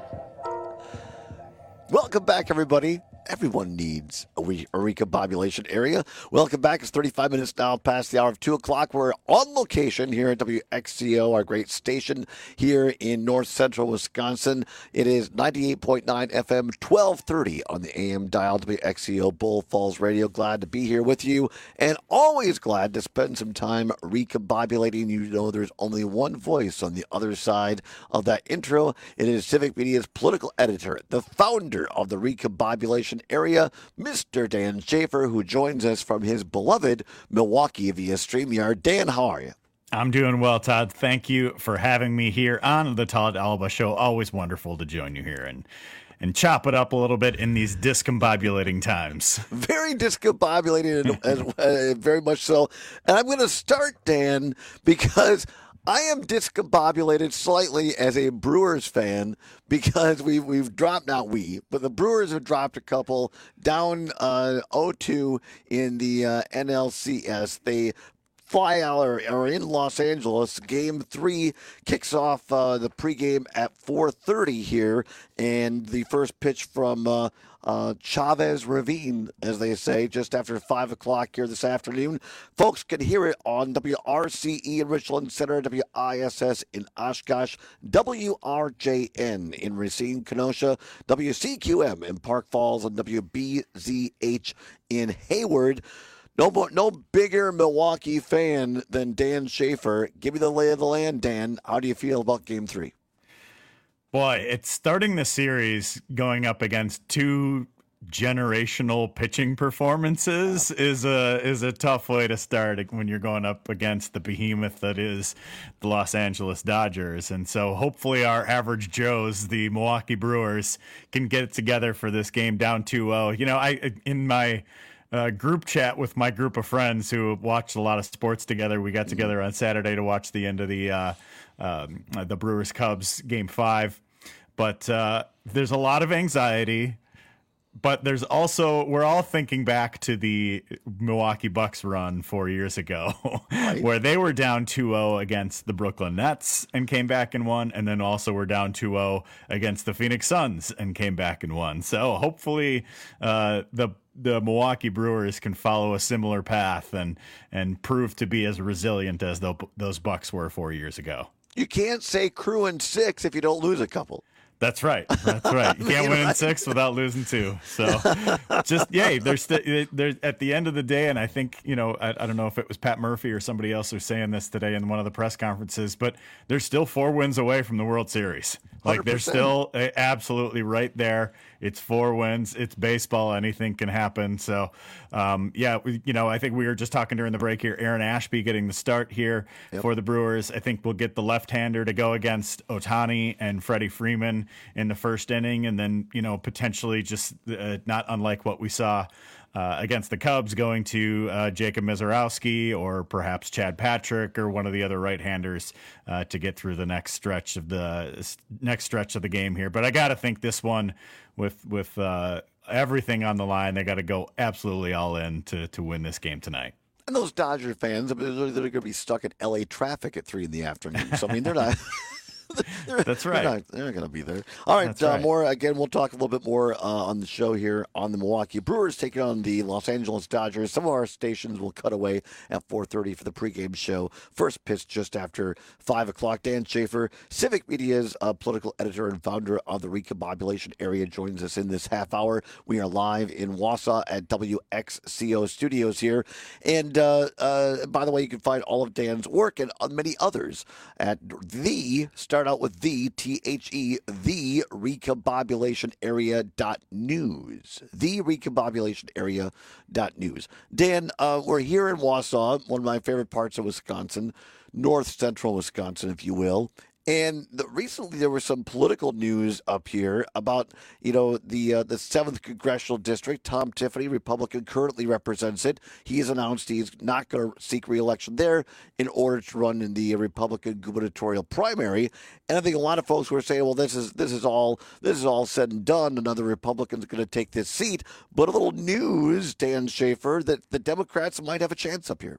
Welcome back, everybody. Everyone needs a, re- a recombobulation area. Welcome back. It's thirty-five minutes now past the hour of two o'clock. We're on location here at W X C O, our great station here in north central Wisconsin. It is ninety-eight point nine F M, twelve thirty on the A M dial, W X C O Bull Falls Radio. Glad to be here with you, and always glad to spend some time recombobulating. You know there's only one voice on the other side of that intro. It is Civic Media's political editor, the founder of the recombobulation area, Mister Dan Schaefer, who joins us from his beloved Milwaukee via StreamYard. Dan, how are you? I'm doing well, Todd. Thank you for having me here on the Todd Alba Show. Always wonderful to join you here and and chop it up a little bit in these discombobulating times. Very discombobulated, as, uh, very much so. And I'm going to start, Dan, because I am discombobulated slightly as a Brewers fan because we've, we've dropped, not we, but the Brewers have dropped a couple down uh, oh two in the uh, N L C S. They fly out or are in Los Angeles. Game three kicks off uh, the pregame at four thirty here, and the first pitch from uh, uh, Chavez Ravine, as they say, just after five o'clock here this afternoon. Folks can hear it on W R C E in Richland Center, W I S S in Oshkosh, W R J N in Racine, Kenosha, W C Q M in Park Falls, and W B Z H in Hayward. No more, no bigger Milwaukee fan than Dan Schaefer. Give me the lay of the land, Dan. How do you feel about Game Three? Boy, it's starting the series going up against two generational pitching performances is a is a tough way to start when you're going up against the behemoth that is the Los Angeles Dodgers. And so hopefully our average Joes, the Milwaukee Brewers, can get it together for this game down two oh. You know, I in my Uh, group chat with my group of friends who watched a lot of sports together. We got together on Saturday to watch the end of the uh, um, the Brewers Cubs game five. But uh, there's a lot of anxiety. But there's also, we're all thinking back to the Milwaukee Bucks run four years ago, right, where they were down two oh against the Brooklyn Nets and came back and won, and then also were down two oh against the Phoenix Suns and came back and won. So hopefully uh, the the Milwaukee Brewers can follow a similar path and and prove to be as resilient as the, those Bucks were four years ago. You can't say crew in six if you don't lose a couple. That's right. That's right. You can't win in six without losing two. So just, yay, there's, st- there's at the end of the day, and I think, you know, I, I don't know if it was Pat Murphy or somebody else who's saying this today in one of the press conferences, but they're still four wins away from the World Series. Like, they're still absolutely right there. It's four wins. It's baseball. Anything can happen. So, um, yeah, we, you know, I think we were just talking during the break here. Aaron Ashby getting the start here yep. for the Brewers. I think we'll get the left-hander to go against Ohtani and Freddie Freeman in the first inning, and then, you know, potentially just uh, not unlike what we saw uh, against the Cubs going to uh, Jacob Mizorowski or perhaps Chad Patrick or one of the other right-handers uh, to get through the next stretch of the next stretch of the game here. But I got to think this one with with uh, everything on the line, they got to go absolutely all in to to win this game tonight. And those Dodger fans, they're going to be stuck in L A traffic at three in the afternoon. So I mean, they're not. They're, That's right. They're not, they're not going to be there. All right, That's uh, right. more. Again, we'll talk a little bit more uh, on the show here on the Milwaukee Brewers taking on the Los Angeles Dodgers. Some of our stations will cut away at four thirty for the pregame show. First pitch just after five o'clock. Dan Schaefer, Civic Media's uh, political editor and founder of the Recombobulation Area, joins us in this half hour. We are live in Wausau at W X C O Studios here. And uh, uh, by the way, you can find all of Dan's work and many others at the Start out with the, T H E, the recombobulation area dot news. The recombobulation area dot news. Dan, uh, we're here in Wausau, one of my favorite parts of Wisconsin, north central Wisconsin, if you will. And the, recently there was some political news up here about, you know, the uh, the seventh Congressional District. Tom Tiffany, Republican, currently represents it. He has announced he's not going to seek re-election there in order to run in the Republican gubernatorial primary. And I think a lot of folks were saying, well, this is this is all this is all said and done. Another Republican's going to take this seat. But a little news, Dan Schaefer, that the Democrats might have a chance up here.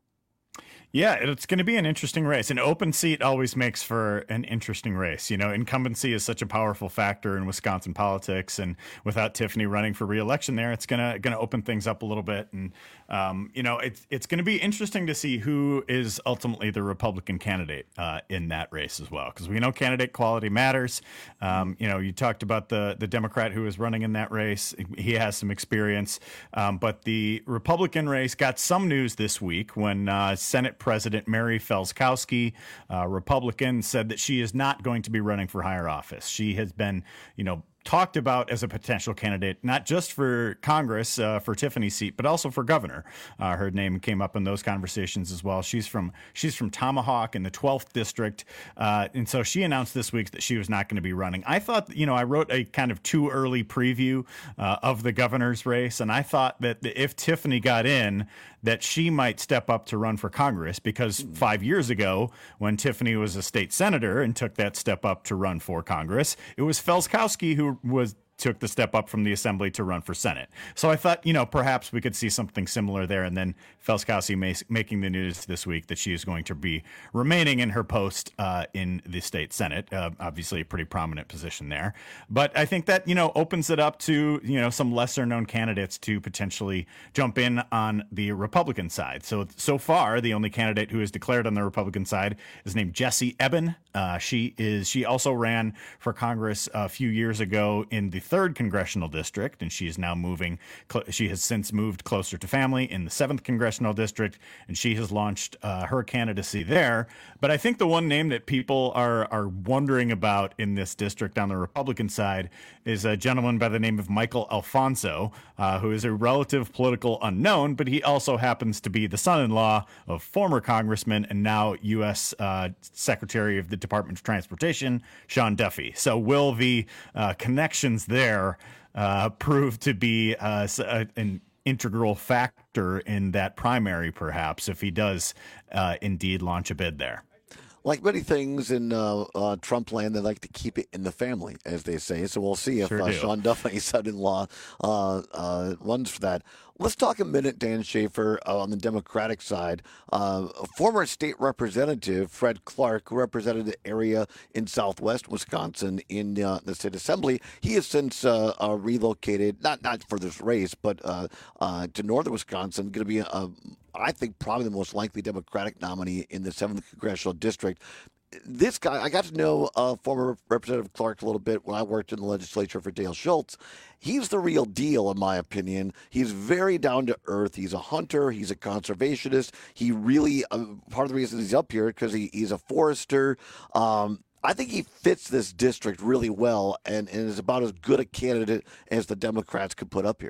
Yeah, it's going to be an interesting race. An open seat always makes for an interesting race. You know, incumbency is such a powerful factor in Wisconsin politics, and without Tiffany running for re-election there, it's going to going to open things up a little bit. And um, you know, it's it's going to be interesting to see who is ultimately the Republican candidate uh, in that race as well, because we know candidate quality matters. Um, you know, you talked about the the Democrat who is running in that race; he has some experience, um, but the Republican race got some news this week when uh, Senate President Mary Felskowski, uh, Republican, said that she is not going to be running for higher office. She has been, you know, talked about as a potential candidate, not just for Congress, uh, for Tiffany's seat, but also for governor. Uh, her name came up in those conversations as well. She's from she's from Tomahawk in the twelfth district. Uh, and so she announced this week that she was not going to be running. I thought, you know, I wrote a kind of too early preview uh, of the governor's race. And I thought that if Tiffany got in, that she might step up to run for Congress, because five years ago, when Tiffany was a state senator and took that step up to run for Congress, it was Felskowski who was took the step up from the assembly to run for Senate. So I thought, you know, perhaps we could see something similar there. And then Felskowski may, making the news this week that she is going to be remaining in her post uh, in the state Senate. Uh, obviously a pretty prominent position there. But I think that, you know, opens it up to, you know, some lesser known candidates to potentially jump in on the Republican side. So, so far, the only candidate who is declared on the Republican side is named Jessie Eben. Uh, she is, she also ran for Congress a few years ago in the third congressional district, and she is now moving. She has since moved closer to family in the seventh congressional district, and she has launched uh, her candidacy there. But I think the one name that people are are wondering about in this district on the Republican side is a gentleman by the name of Michael Alfonso, uh, who is a relative political unknown, but he also happens to be the son-in-law of former Congressman and now U S Uh, Secretary of the Department of Transportation, Sean Duffy. So will the uh, connections there uh, prove to be uh, an integral factor in that primary, perhaps, if he does uh, indeed launch a bid there? Like many things in uh, uh, Trump land, they like to keep it in the family, as they say. So we'll see if Sure uh, do. Sean Duffy's son-in-law uh, uh, runs for that. Let's talk a minute, Dan Schaefer, uh, on the Democratic side. Uh, a former state representative, Fred Clark, who represented the area in southwest Wisconsin in uh, the state assembly, he has since uh, uh, relocated, not not for this race, but uh, uh, to northern Wisconsin, going to be, uh, I think, probably the most likely Democratic nominee in the seventh Congressional District. This guy, I got to know uh, former Representative Clark a little bit when I worked in the legislature for Dale Schultz. He's the real deal, in my opinion. He's very down to earth. He's a hunter. He's a conservationist. He really, uh, part of the reason he's up here because he, he's a forester. Um, I think he fits this district really well and, and is about as good a candidate as the Democrats could put up here.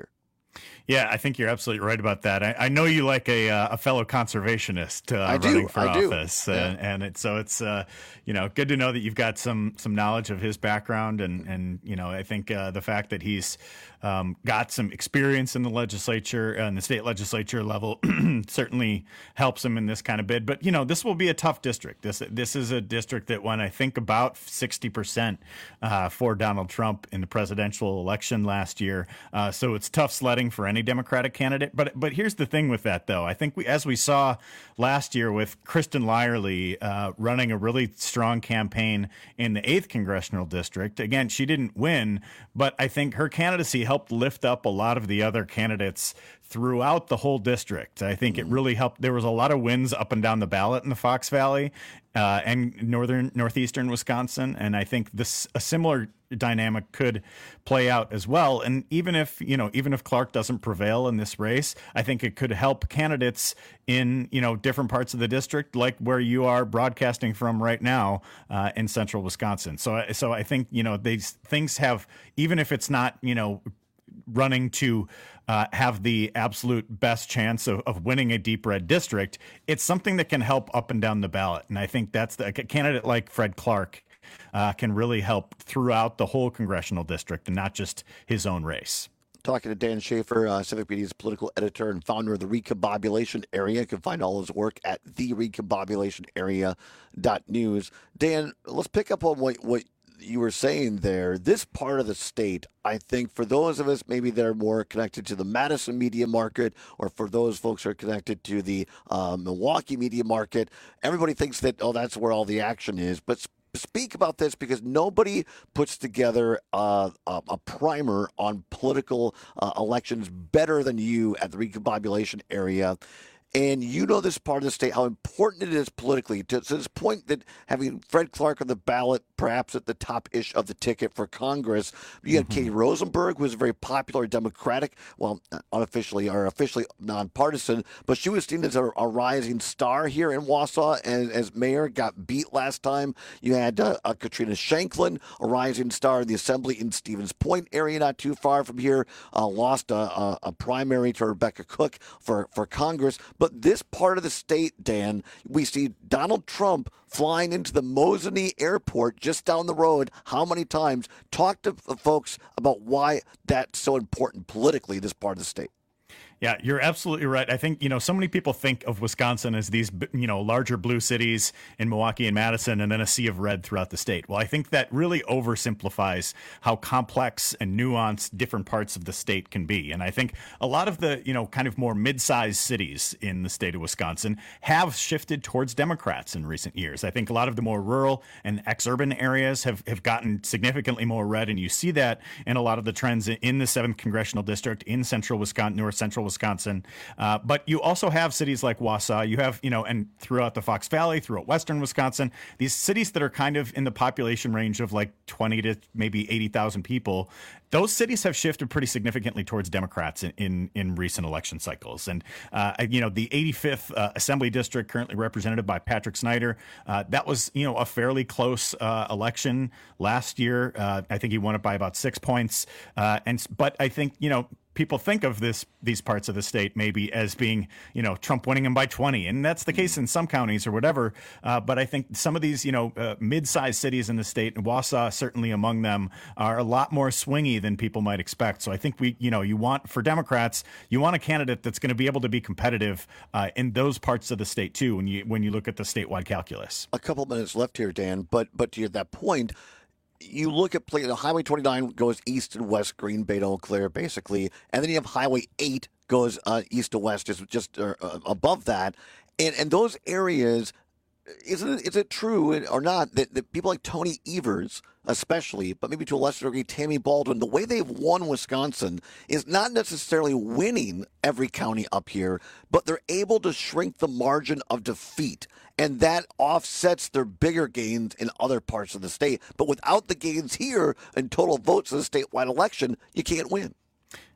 Yeah, I think you're absolutely right about that. I, I know you like a uh, a fellow conservationist uh, I do, running for I do. office, Yeah. and, and it, so it's uh, you know good to know that you've got some some knowledge of his background, and and you know I think uh, the fact that he's um, got some experience in the legislature and the state legislature level certainly helps him in this kind of bid. But you know this will be a tough district. This this is a district that when I think about sixty percent uh, for Donald Trump in the presidential election last year, uh, so it's tough sledding for any Democratic candidate. But but here's the thing with that, though. I think we, as we saw last year with Kristen Lyerly uh, running a really strong campaign in the eighth congressional district. Again, she didn't win, but I think her candidacy helped lift up a lot of the other candidates throughout the whole district. I think it really helped. There was a lot of wins up and down the ballot in the Fox Valley uh, and northern northeastern Wisconsin, and I think this a similar dynamic could play out as well. And even if you know, even if Clark doesn't prevail in this race, I think it could help candidates in you know different parts of the district, like where you are broadcasting from right now uh, in central Wisconsin. So, so I think you know these things have, even if it's not you know. running to uh, have the absolute best chance of, of winning a deep red district, it's something that can help up and down the ballot. And I think that's the, a candidate like Fred Clark uh, can really help throughout the whole congressional district and not just his own race. Talking to Dan Schaefer, uh, Civic Media's political editor and founder of the Recombobulation Area. You can find all his work at the recombobulation area dot news. Dan, let's pick up on what, what you were saying there. This part of the state, I think for those of us maybe that are more connected to the Madison media market, or for those folks who are connected to the uh, Milwaukee media market, everybody thinks that, oh, that's where all the action is. But sp- speak about this, because nobody puts together uh, a, a primer on political uh, elections better than you at the Recombobulation Area. And you know this part of the state, how important it is politically, to, to this point that having Fred Clark on the ballot, perhaps at the top-ish of the ticket for Congress. You had mm-hmm. Katie Rosenberg, who was a very popular Democratic, well, unofficially or officially nonpartisan, but she was seen as a, a rising star here in Wausau as, as mayor, got beat last time. You had uh, uh, Katrina Shanklin, a rising star in the Assembly in Stevens Point area, not too far from here, uh, lost a, a, a primary to Rebecca Cook for, for Congress. But this part of the state, Dan, we see Donald Trump flying into the Mosinee Airport just down the road. How many times? Talk to folks about why that's so important politically, this part of the state. Yeah, you're absolutely right. I think, you know, so many people think of Wisconsin as these, you know, larger blue cities in Milwaukee and Madison, and then a sea of red throughout the state. Well, I think that really oversimplifies how complex and nuanced different parts of the state can be. And I think a lot of the, you know, kind of more mid-sized cities in the state of Wisconsin have shifted towards Democrats in recent years. I think a lot of the more rural and ex-urban areas have, have gotten significantly more red, and you see that in a lot of the trends in the seventh Congressional District, in central Wisconsin, north central Wisconsin. Wisconsin. Uh, but you also have cities like Wausau, you have, you know, and throughout the Fox Valley, throughout western Wisconsin, these cities that are kind of in the population range of like twenty to maybe eighty thousand people. Those cities have shifted pretty significantly towards Democrats in, in, in recent election cycles. And, uh, you know, the eighty-fifth uh, Assembly District, currently represented by Patrick Snyder, uh, that was, you know, a fairly close uh, election last year. Uh, I think he won it by about six points. Uh, and But I think, you know, people think of this these parts of the state maybe as being, you know, Trump winning them by twenty. And that's the case in some counties or whatever. Uh, but I think some of these, you know, uh, mid-sized cities in the state, and Wausau certainly among them, are a lot more swingy than people might expect. So I think we, you know, you want, for Democrats, you want a candidate that's going to be able to be competitive uh, in those parts of the state, too, when you when you look at the statewide calculus. A couple minutes left here, Dan. But, but to that point, you look at you know, Highway twenty-nine goes east and west, Green Bay to Eau Claire, basically, and then you have Highway eight goes uh, east to west, just just uh, above that, and and those areas, isn't it, is it true or not that, that people like Tony Evers, especially, but maybe to a lesser degree Tammy Baldwin, the way they've won Wisconsin is not necessarily winning every county up here, but they're able to shrink the margin of defeat. And that offsets their bigger gains in other parts of the state. But without the gains here in total votes in the statewide election, you can't win.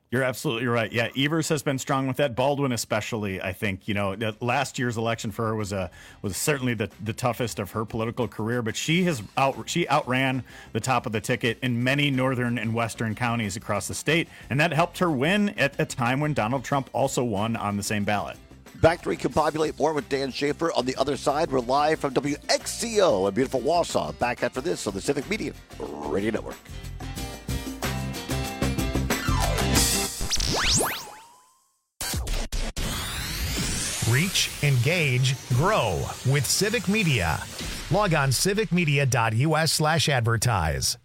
You're absolutely right. Yeah, Evers has been strong with that. Baldwin, especially, I think. You know, last year's election for her was a was certainly the, the toughest of her political career. But she has out she outran the top of the ticket in many northern and western counties across the state, and that helped her win at a time when Donald Trump also won on the same ballot. Back to Recombobulate more with Dan Schaefer. On the other side, we're live from W X C O in beautiful Wausau. Back after this on the Civic Media Radio Network. Reach, engage, grow with Civic Media. Log on civicmedia.us slash advertise.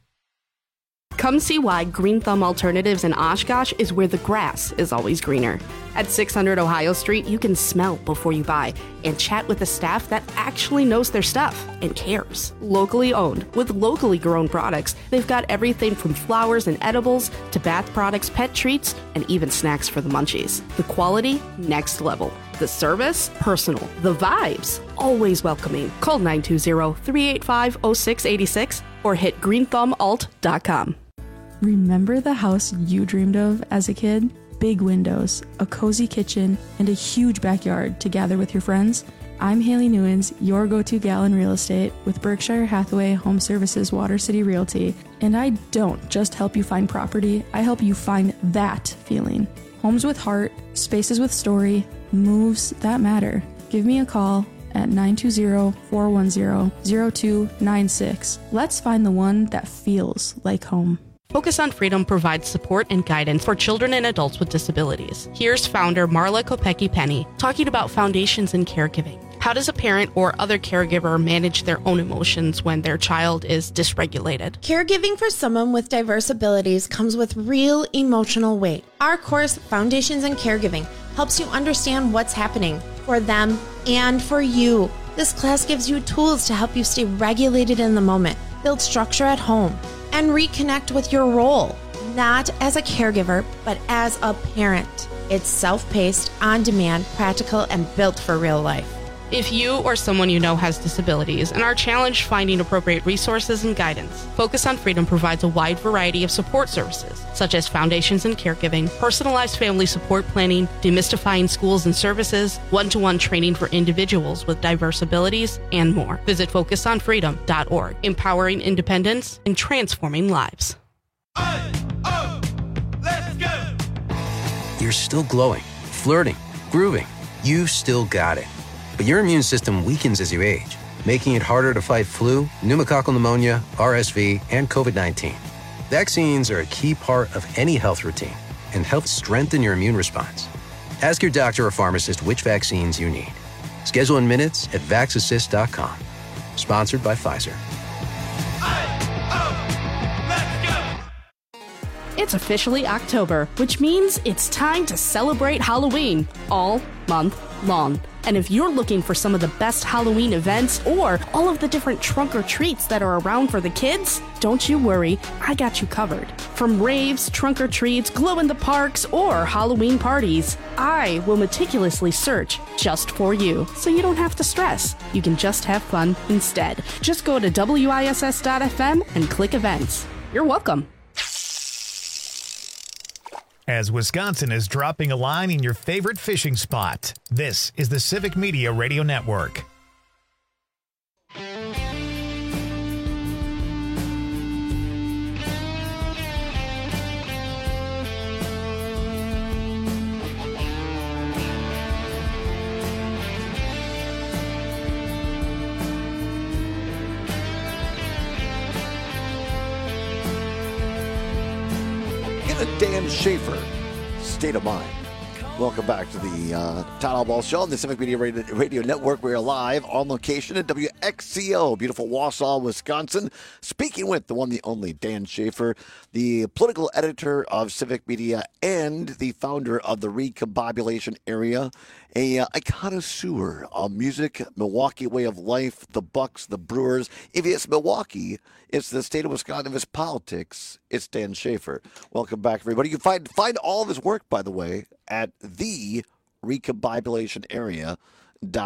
Come see why Green Thumb Alternatives in Oshkosh is where the grass is always greener. At six hundred Ohio Street, you can smell before you buy and chat with a staff that actually knows their stuff and cares. Locally owned, with locally grown products, they've got everything from flowers and edibles to bath products, pet treats, and even snacks for the munchies. The quality, next level. The service, personal. The vibes, always welcoming. Call nine two zero, three eight five, zero six eight six or hit green thumb alt dot com. Remember the house you dreamed of as a kid? Big windows, a cozy kitchen, and a huge backyard to gather with your friends? I'm Haley Newens, your go-to gal in real estate with Berkshire Hathaway Home Services Water City Realty, and I don't just help you find property, I help you find that feeling. Homes with heart, spaces with story, moves that matter. Give me a call at nine two zero, four one zero, zero two nine six. Let's find the one that feels like home. Focus on Freedom provides support and guidance for children and adults with disabilities. Here's founder Marla Kopecki-Penny talking about foundations and caregiving. How does a parent or other caregiver manage their own emotions when their child is dysregulated? Caregiving for someone with diverse abilities comes with real emotional weight. Our course, Foundations in Caregiving, helps you understand what's happening for them and for you. This class gives you tools to help you stay regulated in the moment, build structure at home, and reconnect with your role, not as a caregiver, but as a parent. It's self-paced, on-demand, practical, and built for real life. If you or someone you know has disabilities and are challenged finding appropriate resources and guidance, Focus on Freedom provides a wide variety of support services, such as Foundations in Caregiving, personalized family support planning, demystifying schools and services, one-to-one training for individuals with diverse abilities, and more. Visit focus on freedom dot org, empowering independence and transforming lives. You're still glowing, flirting, grooving. You still got it. But your immune system weakens as you age, making it harder to fight flu, pneumococcal pneumonia, R S V, and COVID nineteen. Vaccines are a key part of any health routine and help strengthen your immune response. Ask your doctor or pharmacist which vaccines you need. Schedule in minutes at vax assist dot com. Sponsored by Pfizer. It's officially October, which means it's time to celebrate Halloween all month long. And if you're looking for some of the best Halloween events or all of the different trunk or treats that are around for the kids, don't you worry, I got you covered. From raves, trunk or treats, glow in the parks, or Halloween parties, I will meticulously search just for you, so you don't have to stress. You can just have fun instead. Just go to W I S S dot F M and click events. You're welcome. As Wisconsin is dropping a line in your favorite fishing spot, this is the Civic Media Radio Network. Dan Schaefer, State of Mind. Welcome back to the uh, Town Hall Ball Show on the Civic Media Radio, Radio Network. We are live on location at W X C O, beautiful Wausau, Wisconsin. Speaking with the one, the only Dan Schaefer, the political editor of Civic Media and the founder of the Recombobulation Area, a, uh, a connoisseur of music, Milwaukee way of life, the Bucks, the Brewers. If it's Milwaukee, it's the state of Wisconsin. If it's politics, it's Dan Schaefer. Welcome back, everybody. You can find, find all of his work, by the way, at the recombobulation area dot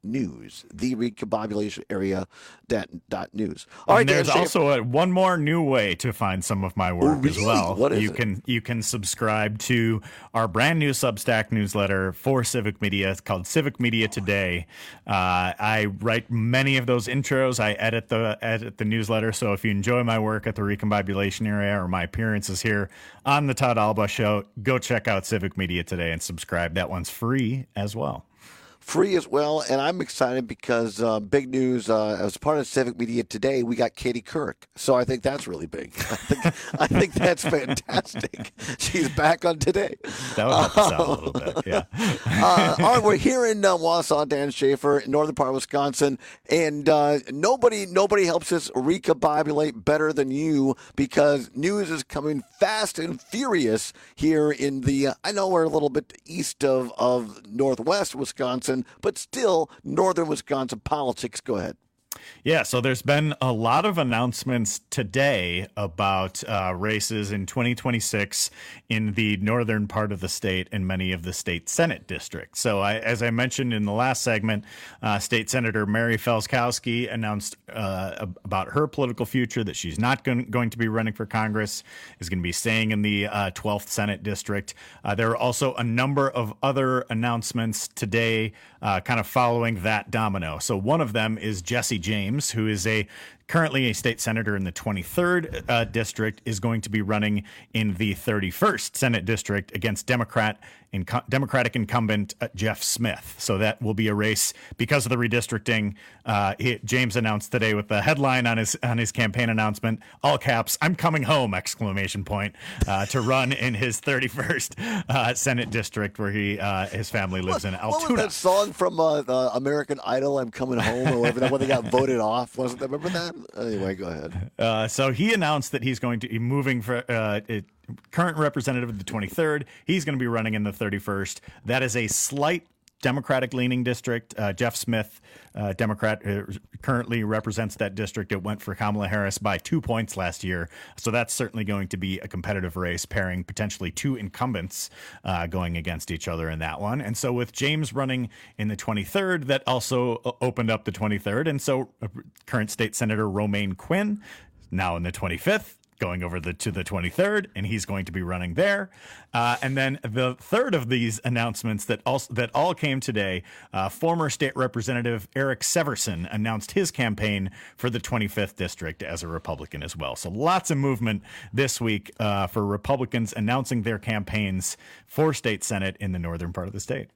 news. The recombobulation area dot, dot news. All right, and there's Dan also a, one more new way to find some of my work oh, really? as well. What is you it? can you can subscribe to our brand new Substack newsletter for Civic Media. It's called Civic Media Today. Uh, I write many of those intros. I edit the edit the newsletter. So if you enjoy my work at the recombobulation area or my appearances here on the Todd Alba Show, go check out Civic Media Today and subscribe. That one's free as well. Free as well, and I'm excited because uh, big news, uh, as part of Civic Media Today, we got Katie Couric. So I think that's really big. I think, I think that's fantastic. She's back on Today. That would help us out a little bit, yeah. uh, all right, we're here in uh, Wausau, Dan Schaefer, northern part of Wisconsin, and uh, nobody nobody helps us recombobulate better than you because news is coming fast and furious here in the, uh, I know we're a little bit east of, of northwest Wisconsin, but still northern Wisconsin politics. Go ahead. Yeah, so there's been a lot of announcements today about uh, races in twenty twenty-six in the northern part of the state and many of the state Senate districts. So I, as I mentioned in the last segment, uh, State Senator Mary Felskowski announced uh, about her political future, that she's not going, going to be running for Congress, is going to be staying in the uh, twelfth Senate district. Uh, there are also a number of other announcements today uh, kind of following that domino. So one of them is Jesse James, who is a currently a state senator in the twenty-third uh, district, is going to be running in the thirty-first Senate district against Democrat inc- Democratic incumbent uh, Jeff Smith. So that will be a race because of the redistricting. Uh, he, James announced today with the headline on his on his campaign announcement, all caps, "I'm coming home!" exclamation point, uh, to run in his thirty-first uh, Senate district where he uh, his family lives what, in Altoona. What was that song from uh, uh, American Idol, "I'm Coming Home," or whatever, when they got voted off? Wasn't that, remember that? Anyway, go ahead. Uh, so he announced that he's going to be moving for uh, it, current representative of the twenty-third. He's going to be running in the thirty-first. That is a slight Democratic leaning district. Uh, Jeff Smith, uh, Democrat, uh, currently represents that district. It went for Kamala Harris by two points last year. So that's certainly going to be a competitive race, pairing potentially two incumbents uh, going against each other in that one. And so with James running in the twenty-third, that also opened up the twenty-third. And so uh, current state senator Romaine Quinn, now in the twenty-fifth, going over the to the twenty-third, and he's going to be running there. Uh, and then the third of these announcements that also that all came today, uh, former state representative Eric Severson announced his campaign for the twenty-fifth district as a Republican as well. So lots of movement this week uh, for Republicans announcing their campaigns for state Senate in the northern part of the state.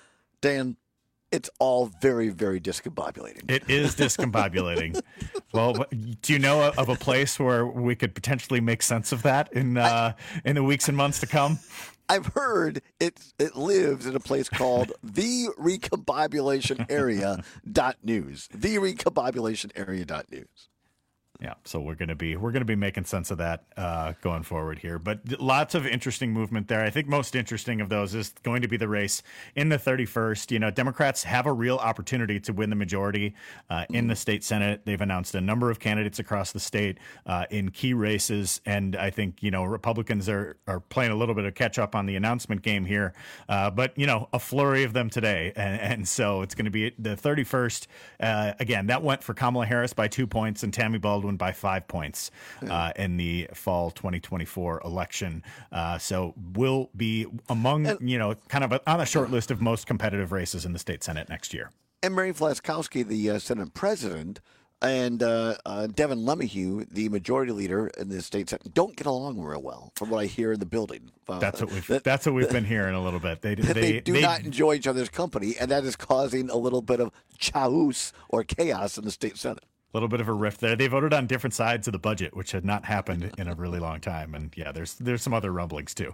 Dan, it's all very, very discombobulating. It is discombobulating. Well, do you know of a place where we could potentially make sense of that in uh, I, in the weeks and months to come? I've heard it it lives in a place called the recombobulation area dot news. The recombobulation area dot news. Yeah, so we're gonna be we're gonna be making sense of that uh, going forward here. But lots of interesting movement there. I think most interesting of those is going to be the race in the thirty-first. You know, Democrats have a real opportunity to win the majority uh, in the state Senate. They've announced a number of candidates across the state uh, in key races, and I think you know Republicans are are playing a little bit of catch up on the announcement game here. Uh, but you know, a flurry of them today, and, and so it's going to be the thirty-first. Uh, again, that went for Kamala Harris by two points and Tammy Baldwin by five points uh, in the fall twenty twenty-four election. Uh, so we'll be among, you know, kind of a, on a short list of most competitive races in the state Senate next year. And Mary Felskowski, the uh, Senate president, and uh, uh, Devin Lemahue, the majority leader in the state Senate, don't get along real well, from what I hear in the building. Uh, that's what we've that, that's what we've been hearing a little bit. They they, they do they, not enjoy each other's company, and that is causing a little bit of chaos or chaos in the state Senate. A little bit of a rift there. They voted on different sides of the budget, which had not happened in a really long time. And yeah, there's there's some other rumblings too.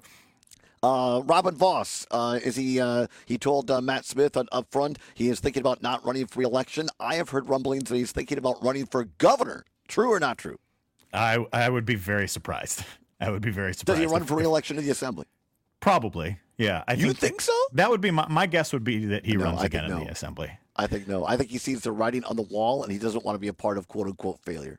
Uh, Robin Voss, uh, is he? Uh, he told uh, Matt Smith on, up front he is thinking about not running for re-election. I have heard rumblings that he's thinking about running for governor. True or not true? I I would be very surprised. I would be very surprised. Does he run for re-election in the assembly? Probably. Yeah. I you think, think so? That would be my my guess. Would be that he no, runs I again no. in the assembly. I think no. I think he sees the writing on the wall, and he doesn't want to be a part of "quote unquote" failure.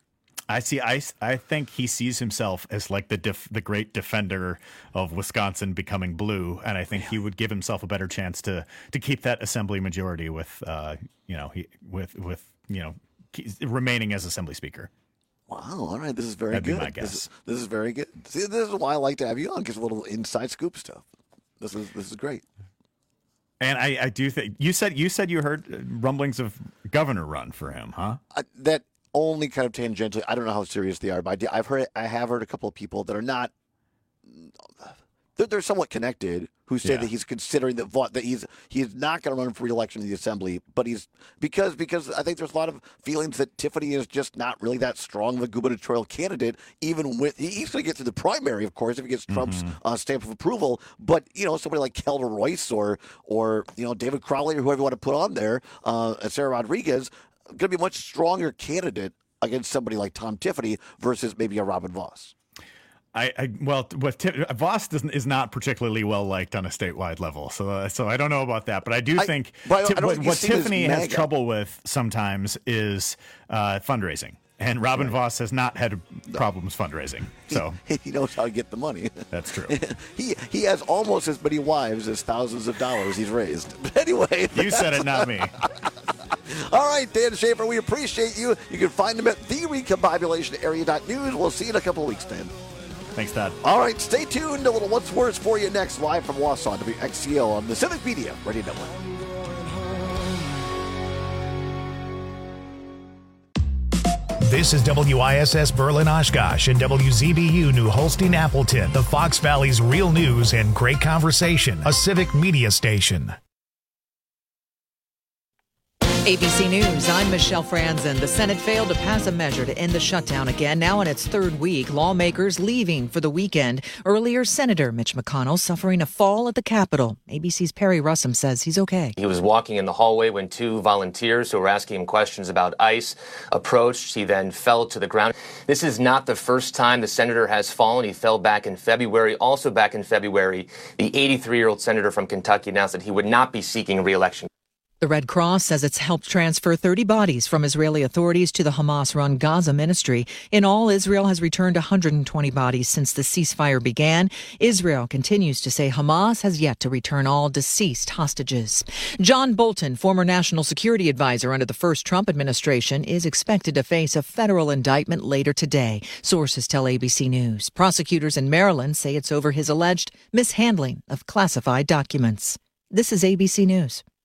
I see. I, I think he sees himself as like the def, the great defender of Wisconsin becoming blue, and I think he would give himself a better chance to to keep that assembly majority with uh you know he with with you know remaining as assembly speaker. Wow. All right. This is very That'd good. Be my guess. This is, this is very good. See, this is why I like to have you on, because a little inside scoop stuff. This is this is great. And I, I do think you said you said you heard rumblings of governor run for him, huh? Uh, that only kind of tangentially. I don't know how serious they are, but I do, I've heard I have heard a couple of people that are not. They're, they're somewhat connected who say Yeah. that he's considering that vo- that he's he's not going to run for re-election in the assembly, but he's because because I think there's a lot of feelings that Tiffany is just not really that strong of a gubernatorial candidate. Even with he, he's going to get to the primary, of course, if he gets Trump's Mm-hmm. uh, stamp of approval. But you know, somebody like Kelda Royce or or you know David Crowley or whoever you want to put on there, uh, Sarah Rodriguez, going to be a much stronger candidate against somebody like Tom Tiffany versus maybe a Robin Voss. I, I well, with Tiff, Voss doesn't is not particularly well liked on a statewide level, so uh, so I don't know about that. But I do I- think but I- Ti- I don't what, think he's what seen as Tiffany has MAGA. trouble with sometimes is uh, fundraising, and Robin Voss has not had problems fundraising. So He knows how to get the money. that's true. he he has almost as many wives as thousands of dollars he's raised. But anyway, You said it, not me. all right, Dan Schaefer, we appreciate you. You can find him at the recombobulation area dot news. We'll see you in a couple of weeks, Dan. Thanks, Todd. All right, stay tuned. A little What's Worse for you next, live from Wausau, W X C O on the Civic Media Radio Network. This is W I S S Berlin Oshkosh and W Z B U New Holstein Appleton, the Fox Valley's real news and great conversation, a civic media station. A B C News, I'm Michelle Franzen. The Senate failed to pass a measure to end the shutdown again, now in its third week. Lawmakers leaving for the weekend. Earlier, Senator Mitch McConnell suffering a fall at the Capitol. A B C's Perry Russum says he's okay. He was walking in the hallway when two volunteers who were asking him questions about ICE approached. He then fell to the ground. This is not the first time the senator has fallen. He fell back in February. Also back in February, the eighty-three-year-old senator from Kentucky announced that he would not be seeking re-election. The Red Cross says it's helped transfer thirty bodies from Israeli authorities to the Hamas-run Gaza ministry. In all, Israel has returned one hundred twenty bodies since the ceasefire began. Israel continues to say Hamas has yet to return all deceased hostages. John Bolton, former national security advisor under the first Trump administration, is expected to face a federal indictment later today. Sources tell A B C News. Prosecutors in Maryland say it's over his alleged mishandling of classified documents. This is A B C News.